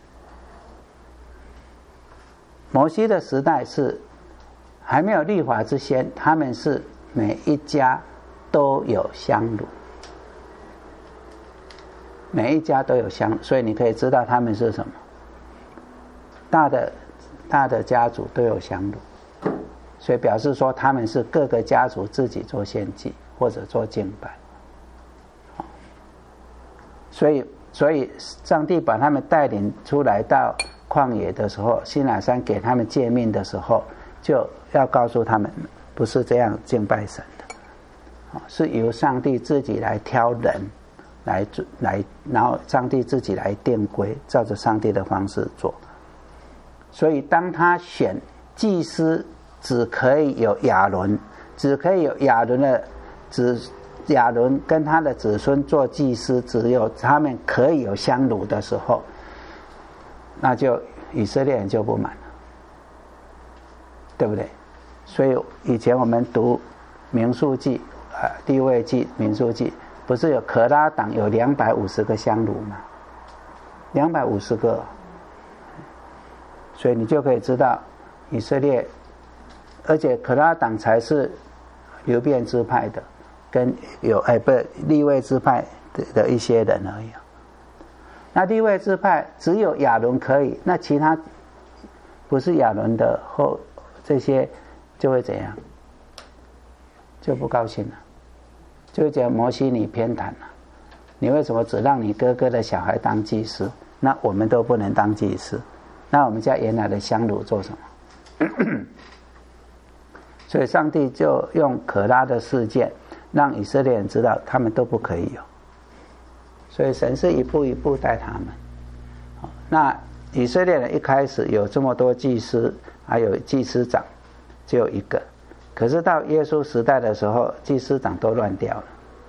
摩西的时代是还没有律法之前，他们是每一家都有香炉，每一家都有香炉，所以你可以知道他们是什么。大的大的家族都有香炉， 所以表示说他们是各个家族自己做献祭或者做敬拜。所以所以上帝把他们带领出来到旷野的时候，西乃山给他们诫命的时候，就要告诉他们不是这样敬拜神的，是由上帝自己来挑人来来，然后上帝自己来定规，照着上帝的方式做。所以当他选祭司，只可以有亚伦，只可以有亚伦的子，亚伦跟他的子孙做祭司，只有他们可以有香炉的时候，那就以色列人就不满了，对不对？所以以前我们读民数记、呃利未记、民数记，不是有可拉党有两百五十个香炉吗？两百五十个，所以你就可以知道以色列，而且可拉党才是流便支派的，跟有哎不利未支派 的, 的一些人而已。那利未支派只有亚伦可以，那其他不是亚伦的后这些就会怎样？就不高兴了，就会觉得摩西你偏袒了，你为什么只让你哥哥的小孩当祭司，那我们都不能当祭司？那我们家原来的香炉做什么？所以上帝就用可拉的事件让以色列人知道他们都不可以有，所以神是一步一步带他们。那以色列人一开始有这么多祭司，还有祭司长只有一个，可是到耶稣时代的时候，祭司长都乱掉了。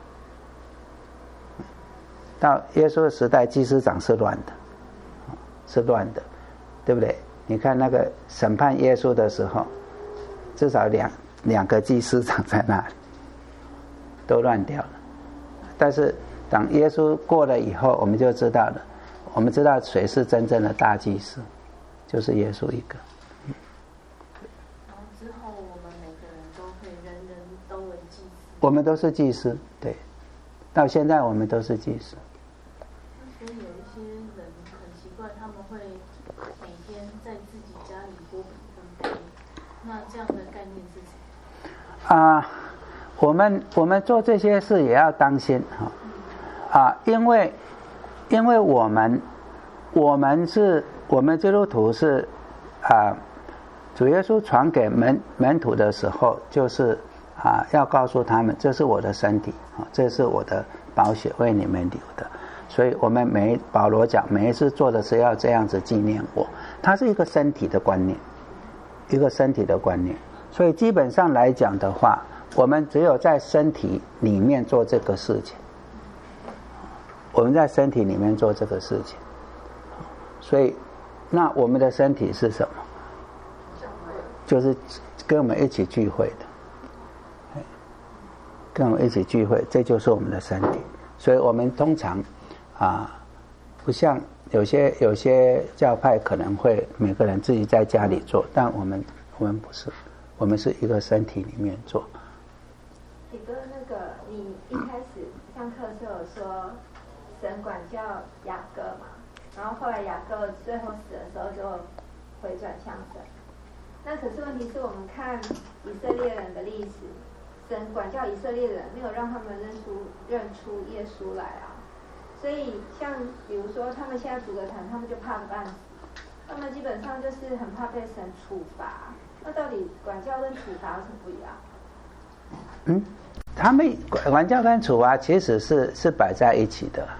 到耶稣的时代，祭司长是乱的，是乱的，对不对？你看那个审判耶稣的时候，至少两两个祭司长在那里，都乱掉了。但是等耶稣过了以后，我们就知道了，我们知道谁是真正的大祭司，就是耶稣一个。 然后之后我们每个人都会人人都为祭司。 我们都是祭司，对，到现在我们都是祭司。 所以有一些人很奇怪，他们会每天在自己家里拨饼分杯，那这样的概念是什么？ 啊、呃，我们我们做这些事也要当心哈啊、呃，因为因为我们我们是我们基督徒是啊、呃，主耶稣传给门门徒的时候，就是啊、呃、要告诉他们，这是我的身体啊，这是我的宝血为你们流的。所以我们每保罗讲每一次做的是要这样子纪念我，它是一个身体的观念，一个身体的观念。所以基本上来讲的话，我们只有在身体里面做这个事情，我们在身体里面做这个事情。所以那我们的身体是什么？就是跟我们一起聚会的，跟我们一起聚会，这就是我们的身体。所以我们通常啊，不像有些有些教派可能会每个人自己在家里做，但我们我们不是，我们是一个身体里面做。 李哥，那个你一开始上课的时候有说神管教雅各嘛，然后后来雅各最后死的时候就回转向神。那可是问题是我们看以色列人的历史，神管教以色列人没有让他们认出认出耶稣来啊。所以像比如说他们现在组个团，他们就怕得半死，他们基本上就是很怕被神处罚。那到底管教跟处罚有什么不一样？ 嗯，他们管教跟处罚其实是是摆在一起的，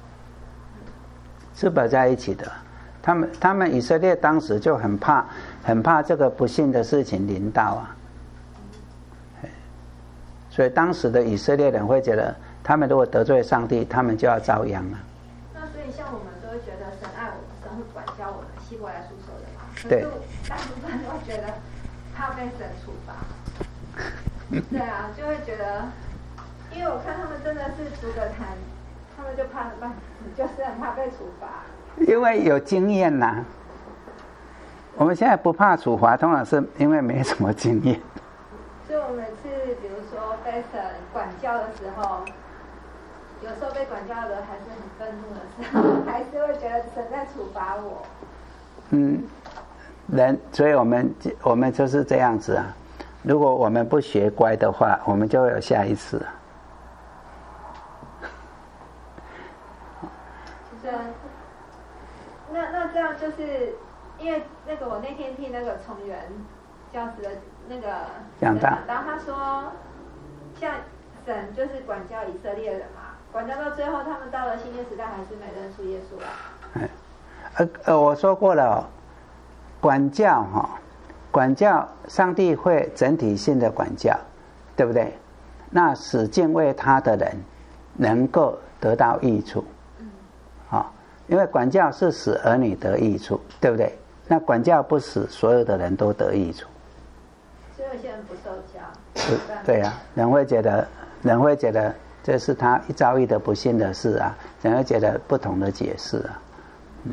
是摆在一起的。他们他们以色列当时就很怕很怕这个不幸的事情临到啊，所以当时的以色列人会觉得，他们如果得罪上帝，他们就要遭殃了。 那所以像我们都会觉得神爱我们，神会管教我们，希伯来书说的嘛。 对。 可是大部分都会觉得怕被神处罚。对啊，就会觉得，因为我看他们真的是组个团，他们就怕得半死，就是很怕被处罚。 因为有经验呐、啊。我们现在不怕处罚，通常是因为没什么经验。 所以我每次比如说被神管教的时候，有时候被管教的还是很愤怒的时候，还是会觉得神在处罚我。 嗯，人，所以我们我们就是这样子啊。 如果我们不学乖的话，我们就会有下一次。 是啊，那那这样就是因为那个我那天听那个崇元教师的那个讲到， 然后他说，像神就是管教以色列人嘛，管教到最后，他们到了新约时代还是没认识耶稣啊。 呃呃，我说过了，管教哈、哦，管教上帝会整体性的管教，对不对？那使敬畏他的人能够得到益处，啊、哦，因为管教是使儿女得益处，对不对？那管教不使所有的人都得益处。 所以有些人不受教。 对呀、啊，人会觉得，人会觉得这是他一遭遇的不幸的事啊，人会觉得不同的解释啊，嗯。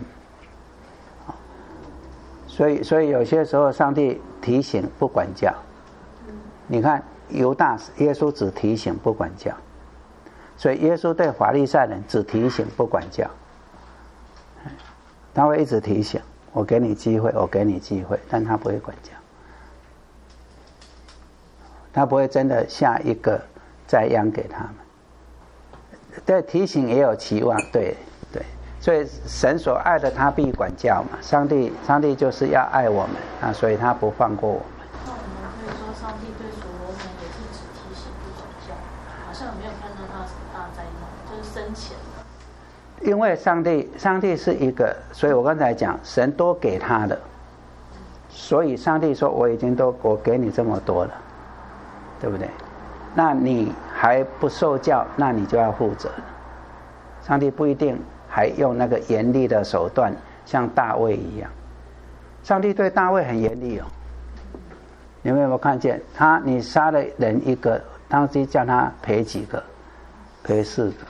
所以，所以有些时候上帝提醒不管教。你看犹大，耶稣只提醒不管教，所以耶稣对法利赛人只提醒不管教。他会一直提醒，我给你机会，我给你机会，但他不会管教，他不会真的下一个灾殃给他们。对，提醒也有期望，对对。所以神所爱的他必管教嘛，上帝上帝就是要爱我们啊，所以他不放过我们。 那我们可以说上帝对所罗门也是只提醒不管教，好像没有看到他什么大灾难，就是生前的。 因为上帝上帝是一个，所以我刚才讲神多给他的，所以上帝说我已经都我给你这么多了，对不对？那你还不受教，那你就要负责了。上帝不一定还用那个严厉的手段，像大卫一样。上帝对大卫很严厉哦，你们有没有看见？他你杀了人一个，当时叫他赔几个？赔四个。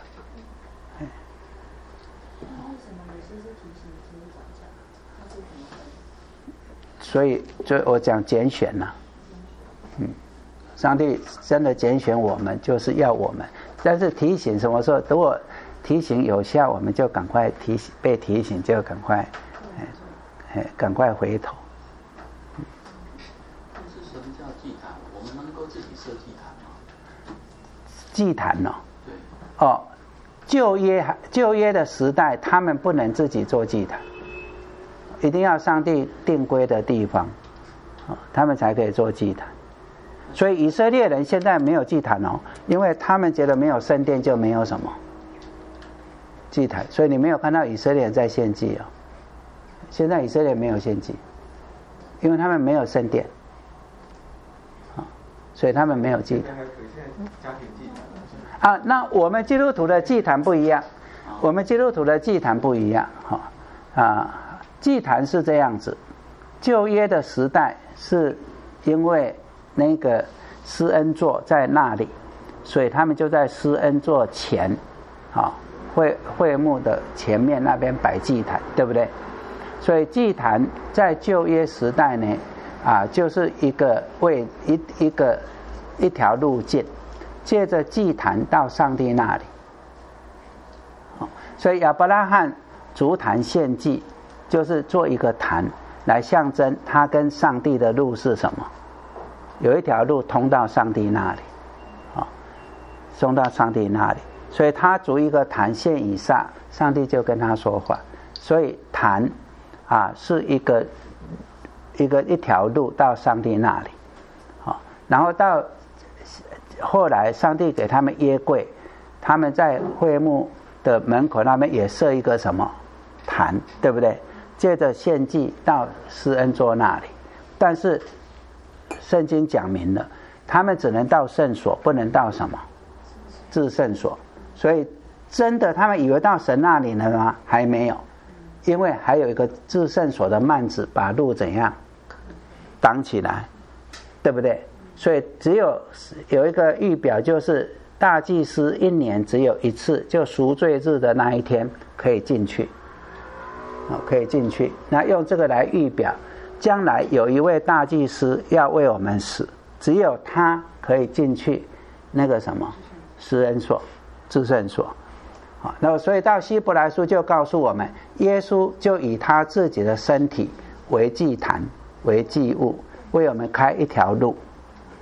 所以，就我讲拣选了、啊，嗯，上帝真的拣选我们，就是要我们。但是提醒什么时候？如果提醒有效，我们就赶快提醒，被提醒就赶快，哎，哎，赶快回头。 但是什么叫祭坛？我们能够自己设祭坛吗？ 祭坛哦， 对， 哦，旧约旧约的时代，他们不能自己做祭坛，一定要上帝定规的地方，哦，他们才可以做祭坛。所以以色列人现在没有祭坛哦，因为他们觉得没有圣殿就没有什么祭坛，所以你没有看到以色列人在献祭哦。现在以色列没有献祭，因为他们没有圣殿，啊，所以他们没有祭坛。啊，那我们基督徒的祭坛不一样，我们基督徒的祭坛不一样，哈啊，祭坛是这样子，旧约的时代是因为那个施恩座在那里，所以他们就在施恩座前，啊，会会幕的前面那边摆祭坛，对不对？所以祭坛在旧约时代呢，啊，就是一个为一一个一条路径，借着祭坛到上帝那里。所以亚伯拉罕筑坛献祭，就是做一个坛来象征他跟上帝的路是什么？有一条路通到上帝那里，啊，通到上帝那里，所以他筑一个坛献以撒，上帝就跟他说话。所以坛啊是一个一个一条路到上帝那里，啊，然后到后来上帝给他们约柜，他们在会幕的门口那边也设一个什么坛，对不对？接着献祭到施恩座那里，但是圣经讲明了，他们只能到圣所，不能到什么至圣所。所以真的他们以为到神那里了吗？还没有，因为还有一个至圣所的幔子把路怎样挡起来，对不对？所以只有有一个预表，就是大祭司一年只有一次，就赎罪日的那一天可以进去，可以进去。那用这个来预表，将来有一位大祭司要为我们死，只有他可以进去那个什么施恩所、至圣所。那所以到希伯来书就告诉我们，耶稣就以他自己的身体为祭坛、为祭物，为我们开一条路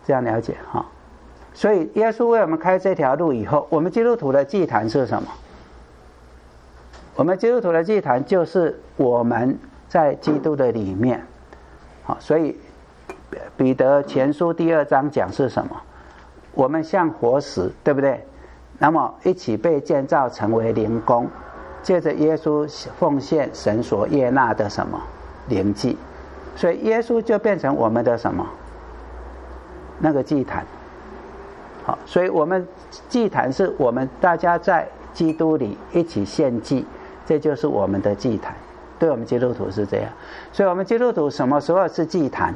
这样了解哈。所以耶稣为我们开这条路以后，我们基督徒的祭坛是什么？我们基督徒的祭坛就是我们在基督的里面。好，所以彼得前书第二章讲是什么？我们像活石，对不对？那么一起被建造成为灵宫，借着耶稣奉献神所悦纳的什么灵祭，所以耶稣就变成我们的什么那个祭坛。好，所以我们祭坛是我们大家在基督里一起献祭，这就是我们的祭坛。对我们基督徒是这样，所以我们基督徒什么时候是祭坛？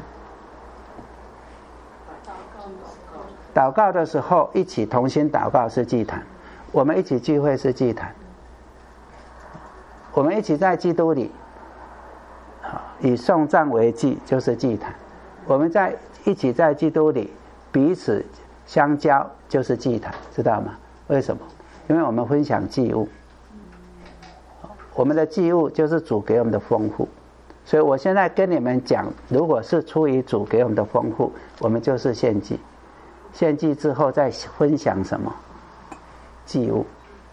祷告的时候一起同心祷告是祭坛，我们一起聚会是祭坛，我们一起在基督里以颂赞为祭就是祭坛，我们在一起在基督里彼此相交就是祭坛，知道吗？为什么？因为我们分享祭物，我们的祭物就是主给我们的丰富，所以我现在跟你们讲，如果是出于主给我们的丰富，我们就是献祭，献祭之后再分享什么祭物。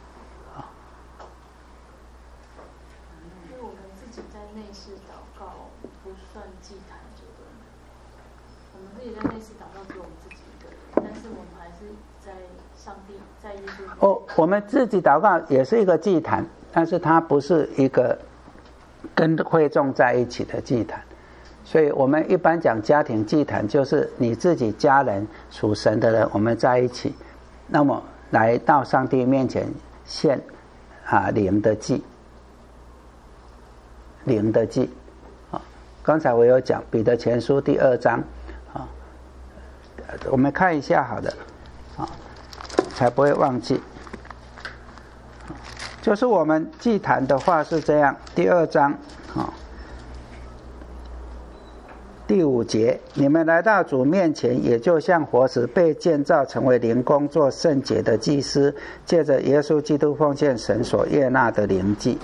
因为我们自己在内室祷告不算祭坛，对不对？我们自己在内室祷告只有我们自己一个人，但是我们还是在上帝在耶稣哦，我们自己祷告也是一个祭坛，但是它不是一个跟会众在一起的祭坛。所以我们一般讲家庭祭坛，就是你自己家人属神的人，我们在一起，那么来到上帝面前献啊灵的祭，灵的祭啊。刚才我有讲彼得前书第二章啊，我们看一下好的啊，才不会忘记。就是我们祭坛的话是这样，第二章啊。第五节，你们来到主面前，也就像活石被建造成为灵宫，做圣洁的祭司，借着耶稣基督奉献神所悦纳的灵祭，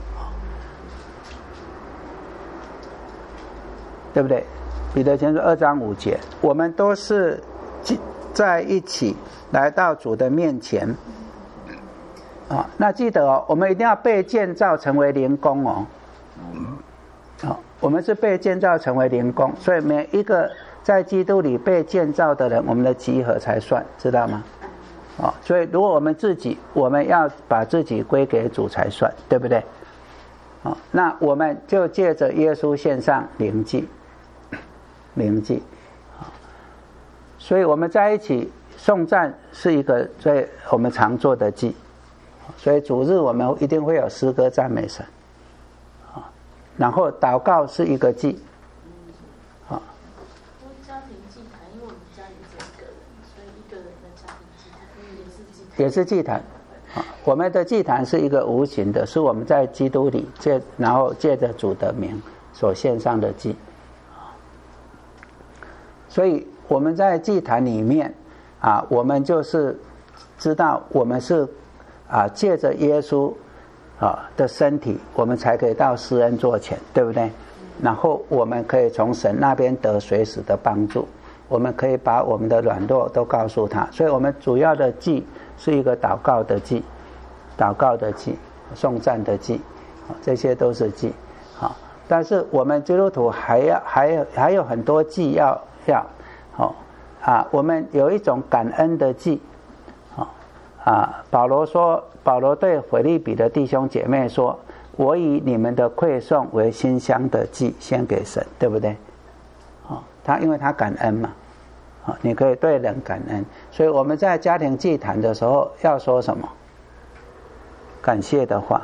对不对？彼得前书二章五节，我们都是在一起来到主的面前啊。那记得哦，我们一定要被建造成为灵宫哦。好，我们是被建造成为灵宫，所以每一个在基督里被建造的人，我们的集合才算，知道吗？哦，所以如果我们自己，我们要把自己归给主才算，对不对？哦，那我们就借着耶稣献上灵祭，灵祭。所以我们在一起颂赞是一个最我们常做的祭，所以主日我们一定会有诗歌赞美神。然后祷告是一个祭，啊。 家庭祭坛，因为我们家里只有一个人，所以一个人的家庭祭坛也是祭坛。 也是祭坛，啊，我们的祭坛是一个无形的，是我们在基督里借，然后借着主的名所献上的祭，啊。所以我们在祭坛里面，啊，我们就是知道我们是啊借着耶稣。啊的身体，我们才可以到施恩座前，对不对？然后我们可以从神那边得随时的帮助，我们可以把我们的软弱都告诉他。所以我们主要的祭是一个祷告的祭，祷告的祭，颂赞的祭，这些都是祭。好，但是我们基督徒还要还有还有很多祭要要好啊，我们有一种感恩的祭。啊，保罗说，保罗对腓立比的弟兄姐妹说：“我以你们的馈送为馨香的祭献给神，对不对？”啊，他因为他感恩嘛，啊，你可以对人感恩，所以我们在家庭祭坛的时候要说什么？感谢的话，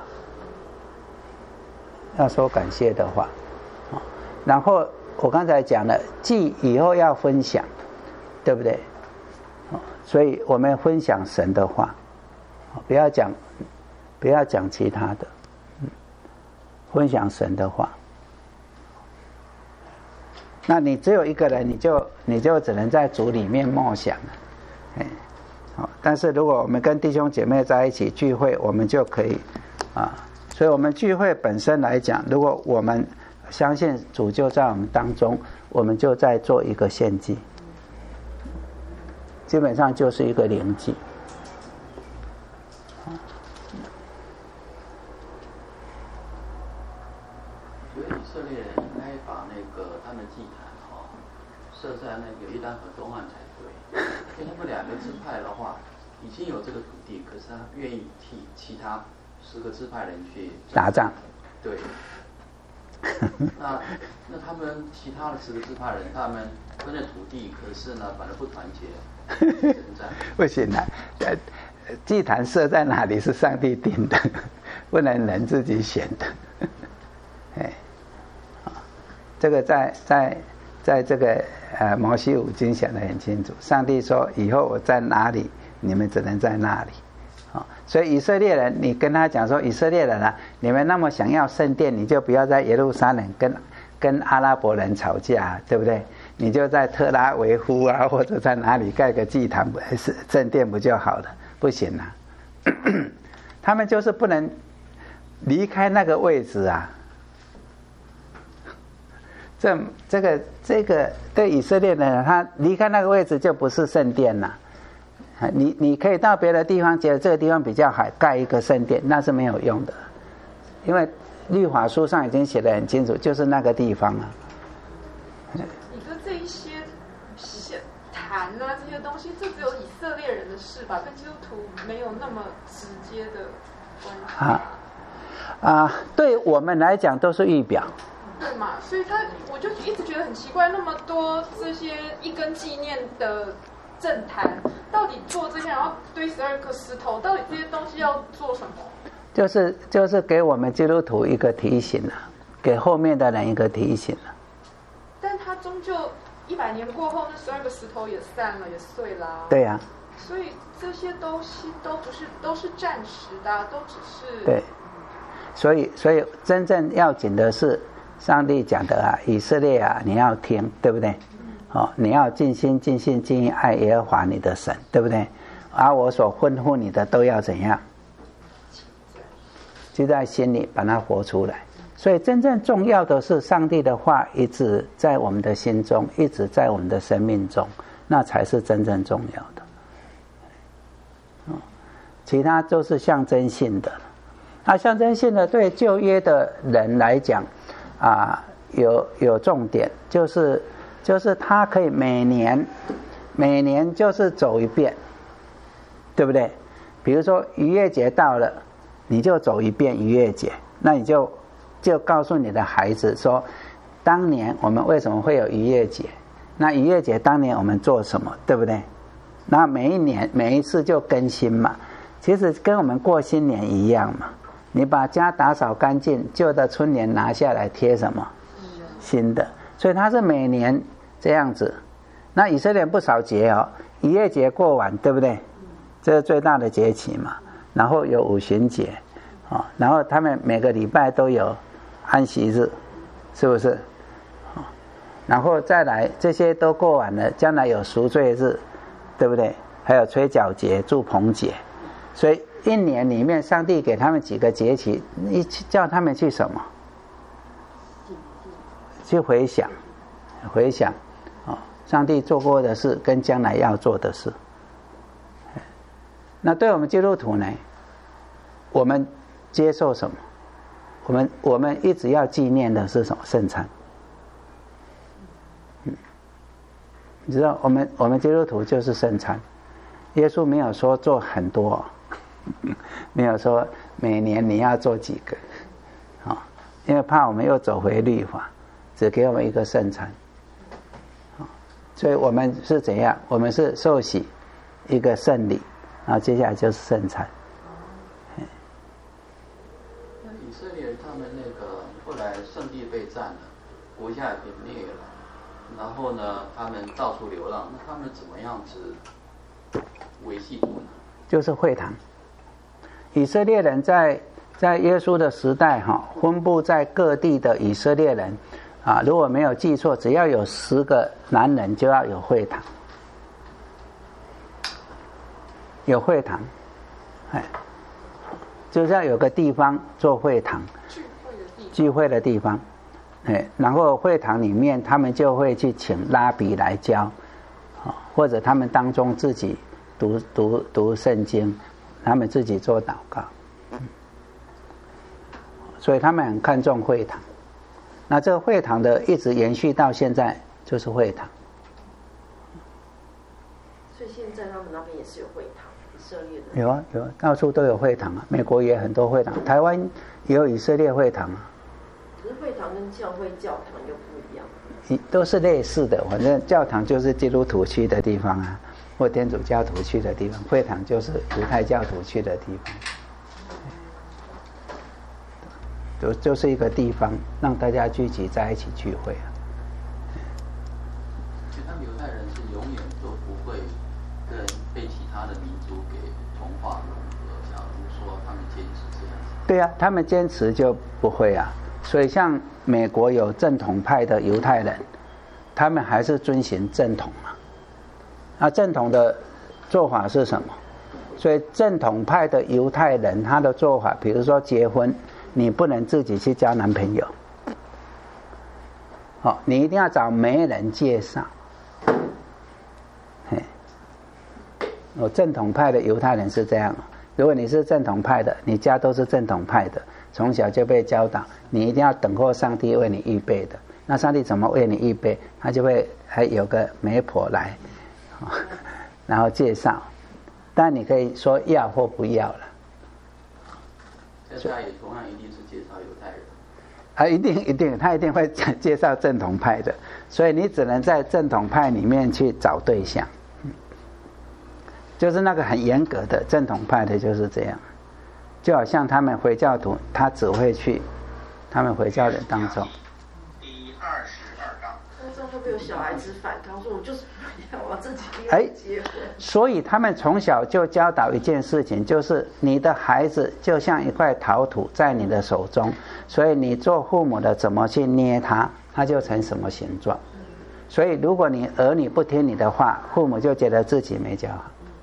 要说感谢的话，啊，然后我刚才讲了，祭以后要分享，对不对？所以我们分享神的话，不要讲，不要讲其他的，分享神的话。那你只有一个人，你就你就只能在主里面默想了，哎，好。但是如果我们跟弟兄姐妹在一起聚会，我们就可以啊。所以我们聚会本身来讲，如果我们相信主就在我们当中，我们就在做一个献祭。 基本上就是一个灵祭。 所以以色列人应该把那个他们祭坛哦设在那个约旦河东岸才对，因为他们两个支派的话已经有这个土地，可是他愿意替其他十个支派人去打仗。 对。那那他们其他的十个支派人，他们分了土地，可是呢，反而不团结， 不行啊！呃，祭坛设在哪里是上帝定的，不能人自己选的。哎，这个在在在这个呃摩西五经讲得很清楚，上帝说以后我在哪里，你们只能在那里。所以以色列人，你跟他讲说，以色列人啊，你们那么想要圣殿，你就不要在耶路撒冷跟跟阿拉伯人吵架，对不对？你就在特拉维夫啊，或者在哪里盖个祭坛，是圣殿不就好了？不行啊，他们就是不能离开那个位置啊。这这个这个对以色列人，他离开那个位置就不是圣殿了。你你可以到别的地方，觉得这个地方比较好，盖一个圣殿，那是没有用的，因为律法书上已经写得很清楚，就是那个地方啊。 你说这一些坛啊，这些东西，这只有以色列人的事吧，跟基督徒没有那么直接的关系啊。 啊，对我们来讲都是预表。 对嘛？所以他我就一直觉得很奇怪，那么多这些一根纪念的政坛，到底做这些，然后堆十二颗石头，到底这些东西要做什么？ 就是就是给我们基督徒一个提醒啊，给后面的人一个提醒啊。 但他终究一百年过后，那十二个石头也散了，也碎啦。 对呀、啊。 所以这些东西都不是，都是暂时的、啊，都只是。 对。所以所以真正要紧的是上帝讲的啊，以色列啊，你要听，对不对？哦，你要尽心尽性尽意爱耶和华你的神，对不对？而我所吩咐你的都要怎样？就在心里把它活出来。所以真正重要的是上帝的话一直在我们的心中，一直在我们的生命中，那才是真正重要的。其他都是象征性的。那象征性的对旧约的人来讲啊，有有重点，就是就是他可以每年每年就是走一遍，对不对？比如说逾越节到了，你就走一遍逾越节，那你就就告诉你的孩子说，当年我们为什么会有逾越节？那逾越节当年我们做什么，对不对？那每一年每一次就更新嘛，其实跟我们过新年一样嘛。你把家打扫干净，旧的春联拿下来贴什么？新的。所以它是每年这样子。那以色列不少节哦，逾越节过完，对不对？这是最大的节期嘛。然后有五旬节，哦，然后他们每个礼拜都有安息日，是不是？哦，然后再来这些都过完了，将来有赎罪日，对不对？还有吹角节、住棚节，所以一年里面，上帝给他们几个节期，一叫他们去什么？去回想，回想，哦，上帝做过的事跟将来要做的事。那对我们基督徒呢？我们接受什么？我们我们一直要纪念的是什么？圣餐。嗯，你知道，我们我们基督徒就是圣餐。耶稣没有说做很多，没有说每年你要做几个，啊，因为怕我们又走回律法，只给我们一个圣餐。所以我们是怎样？我们是受洗一个圣礼，然后接下来就是圣餐。 那以色列他们那个后来圣地被占了，国家也被灭了，然后呢，他们到处流浪，那他们怎么样子维系住呢？ 就是会堂。以色列人在在耶稣的时代哈，分布在各地的以色列人啊，如果没有记错，只要有十个男人就要有会堂，有会堂，哎，就是要有个地方做会堂，聚会的地方，哎，然后会堂里面他们就会去请拉比来教， 或者他们当中自己读读读圣经，他们自己做祷告，所以他们很看重会堂。那这个会堂的一直延续到现在，就是会堂。 所以现在他们那边也是有会堂，以色列的。 有啊有啊，到处都有会堂啊，美国也很多会堂，台湾也有以色列会堂啊。 可是会堂跟教会教堂又不一样。 都是类似的，反正教堂就是基督徒去的地方啊，或天主教徒去的地方，会堂就是犹太教徒去的地方，就就是一个地方让大家聚集在一起聚会啊。 其实他们犹太人是永远都不会跟被其他的民族给同化融合。假如说他们坚持这样子， 对啊，他们坚持就不会啊。所以像美国有正统派的犹太人，他们还是遵循正统嘛。那正统的做法是什么？所以正统派的犹太人他的做法，比如说结婚，你不能自己去交男朋友，哦，你一定要找媒人介绍。嘿，我正统派的犹太人是这样。如果你是正统派的，你家都是正统派的，从小就被教导，你一定要等候上帝为你预备的。那上帝怎么为你预备？他就会还有个媒婆来，然后介绍。但你可以说要或不要了。 这他也同样一定是介绍犹太人。 啊，一定一定，他一定会介绍正统派的，所以你只能在正统派里面去找对象。就是那个很严格的正统派的就是这样，就好像他们回教徒，他只会去他们回教人当中。 第二十二章。那这样会不会有小孩子反抗说，我就是不要，我自己哎结婚？ 所以他们从小就教导一件事情，就是你的孩子就像一块陶土在你的手中，所以你做父母的怎么去捏它，它就成什么形状。所以如果你儿女不听你的话，父母就觉得自己没教好。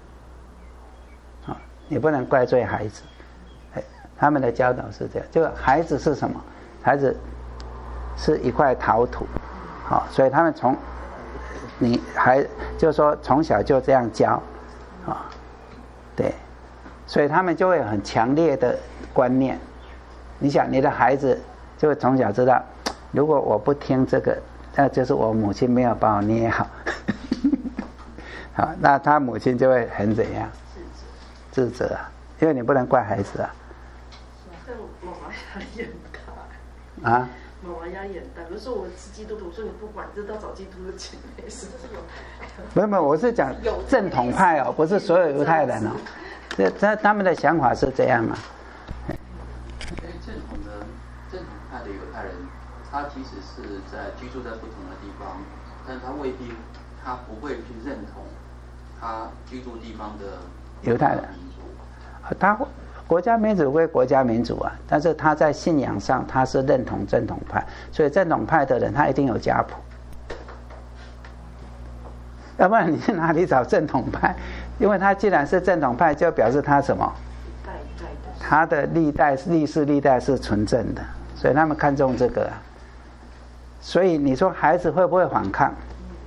你不能怪罪孩子，他们的教导是这样，就孩子是什么？孩子是一块陶土，好，所以他们从你还就是说从小就这样教，啊，对，所以他们就会有很强烈的观念。你想，你的孩子就会从小知道，如果我不听这个，那就是我母亲没有把我捏好，好，那他母亲就会很怎样？自责啊，因为你不能怪孩子啊。 但妈妈压力很大。 啊？ 妈妈压力很大，比如说我是基督徒，说你不管，你就到找基督的姐妹，是不是有？ 没有没有，我是讲正统派哦，不是所有犹太人哦。这他他们的想法是这样啊。 因为正统的正统派的犹太人，他即使是在居住在不同的地方，但他未必他不会去认同他居住地方的犹太人，他国家民主归国家民主啊，但是他在信仰上他是认同正统派，所以正统派的人他一定有家谱，要不然你去哪里找正统派？因为他既然是正统派，就表示他什么？他的历代历世历代是纯正的，所以他们看重这个啊。所以你说孩子会不会反抗？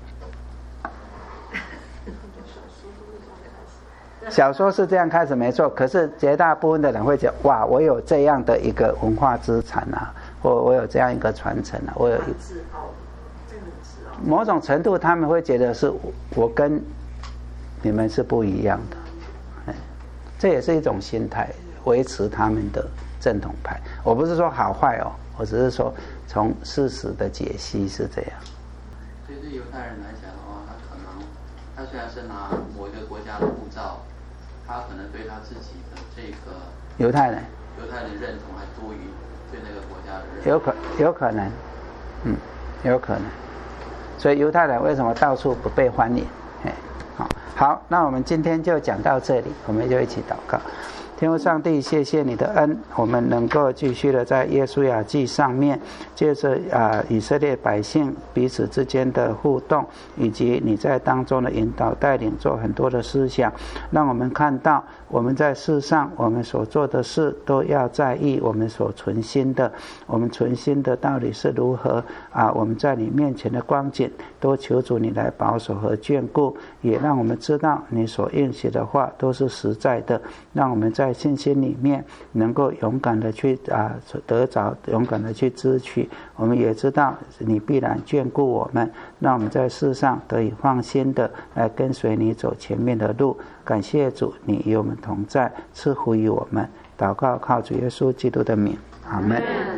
小说是这样开始没错，可是绝大部分的人会讲，哇，我有这样的一个文化资产啊，或我有这样一个传承啊，我有一自傲，这个自傲。 某种程度他们会觉得是我跟你们是不一样的，哎，这也是一种心态，维持他们的正统派。我不是说好坏哦，我只是说从事实的解析是这样。 所以对犹太人来讲的话，他可能他虽然是拿某一个国家的护照，他可能对他自己的这个犹太人犹太人认同还多于对那个国家的认同。 有可有可能，嗯，有可能。所以犹太人为什么到处不被欢迎？哎，好，好，那我们今天就讲到这里，我们就一起祷告。 天父上帝，谢谢你的恩，我们能够继续的在约书亚记上面，借着啊以色列百姓彼此之间的互动，以及你在当中的引导带领，做很多的思想，让我们看到我们在世上我们所做的事都要在意我们所存心的，我们存心的到底是如何啊？我们在你面前的光景，都求主你来保守和眷顾，也让我们知道你所应许的话都是实在的，让我们在信心里面能够勇敢的去啊得着，勇敢的去支取。我们也知道你必然眷顾我们，让我们在世上得以放心的来跟随你走前面的路。感谢主，你与我们同在，赐福于我们。祷告靠主耶稣基督的名，阿们。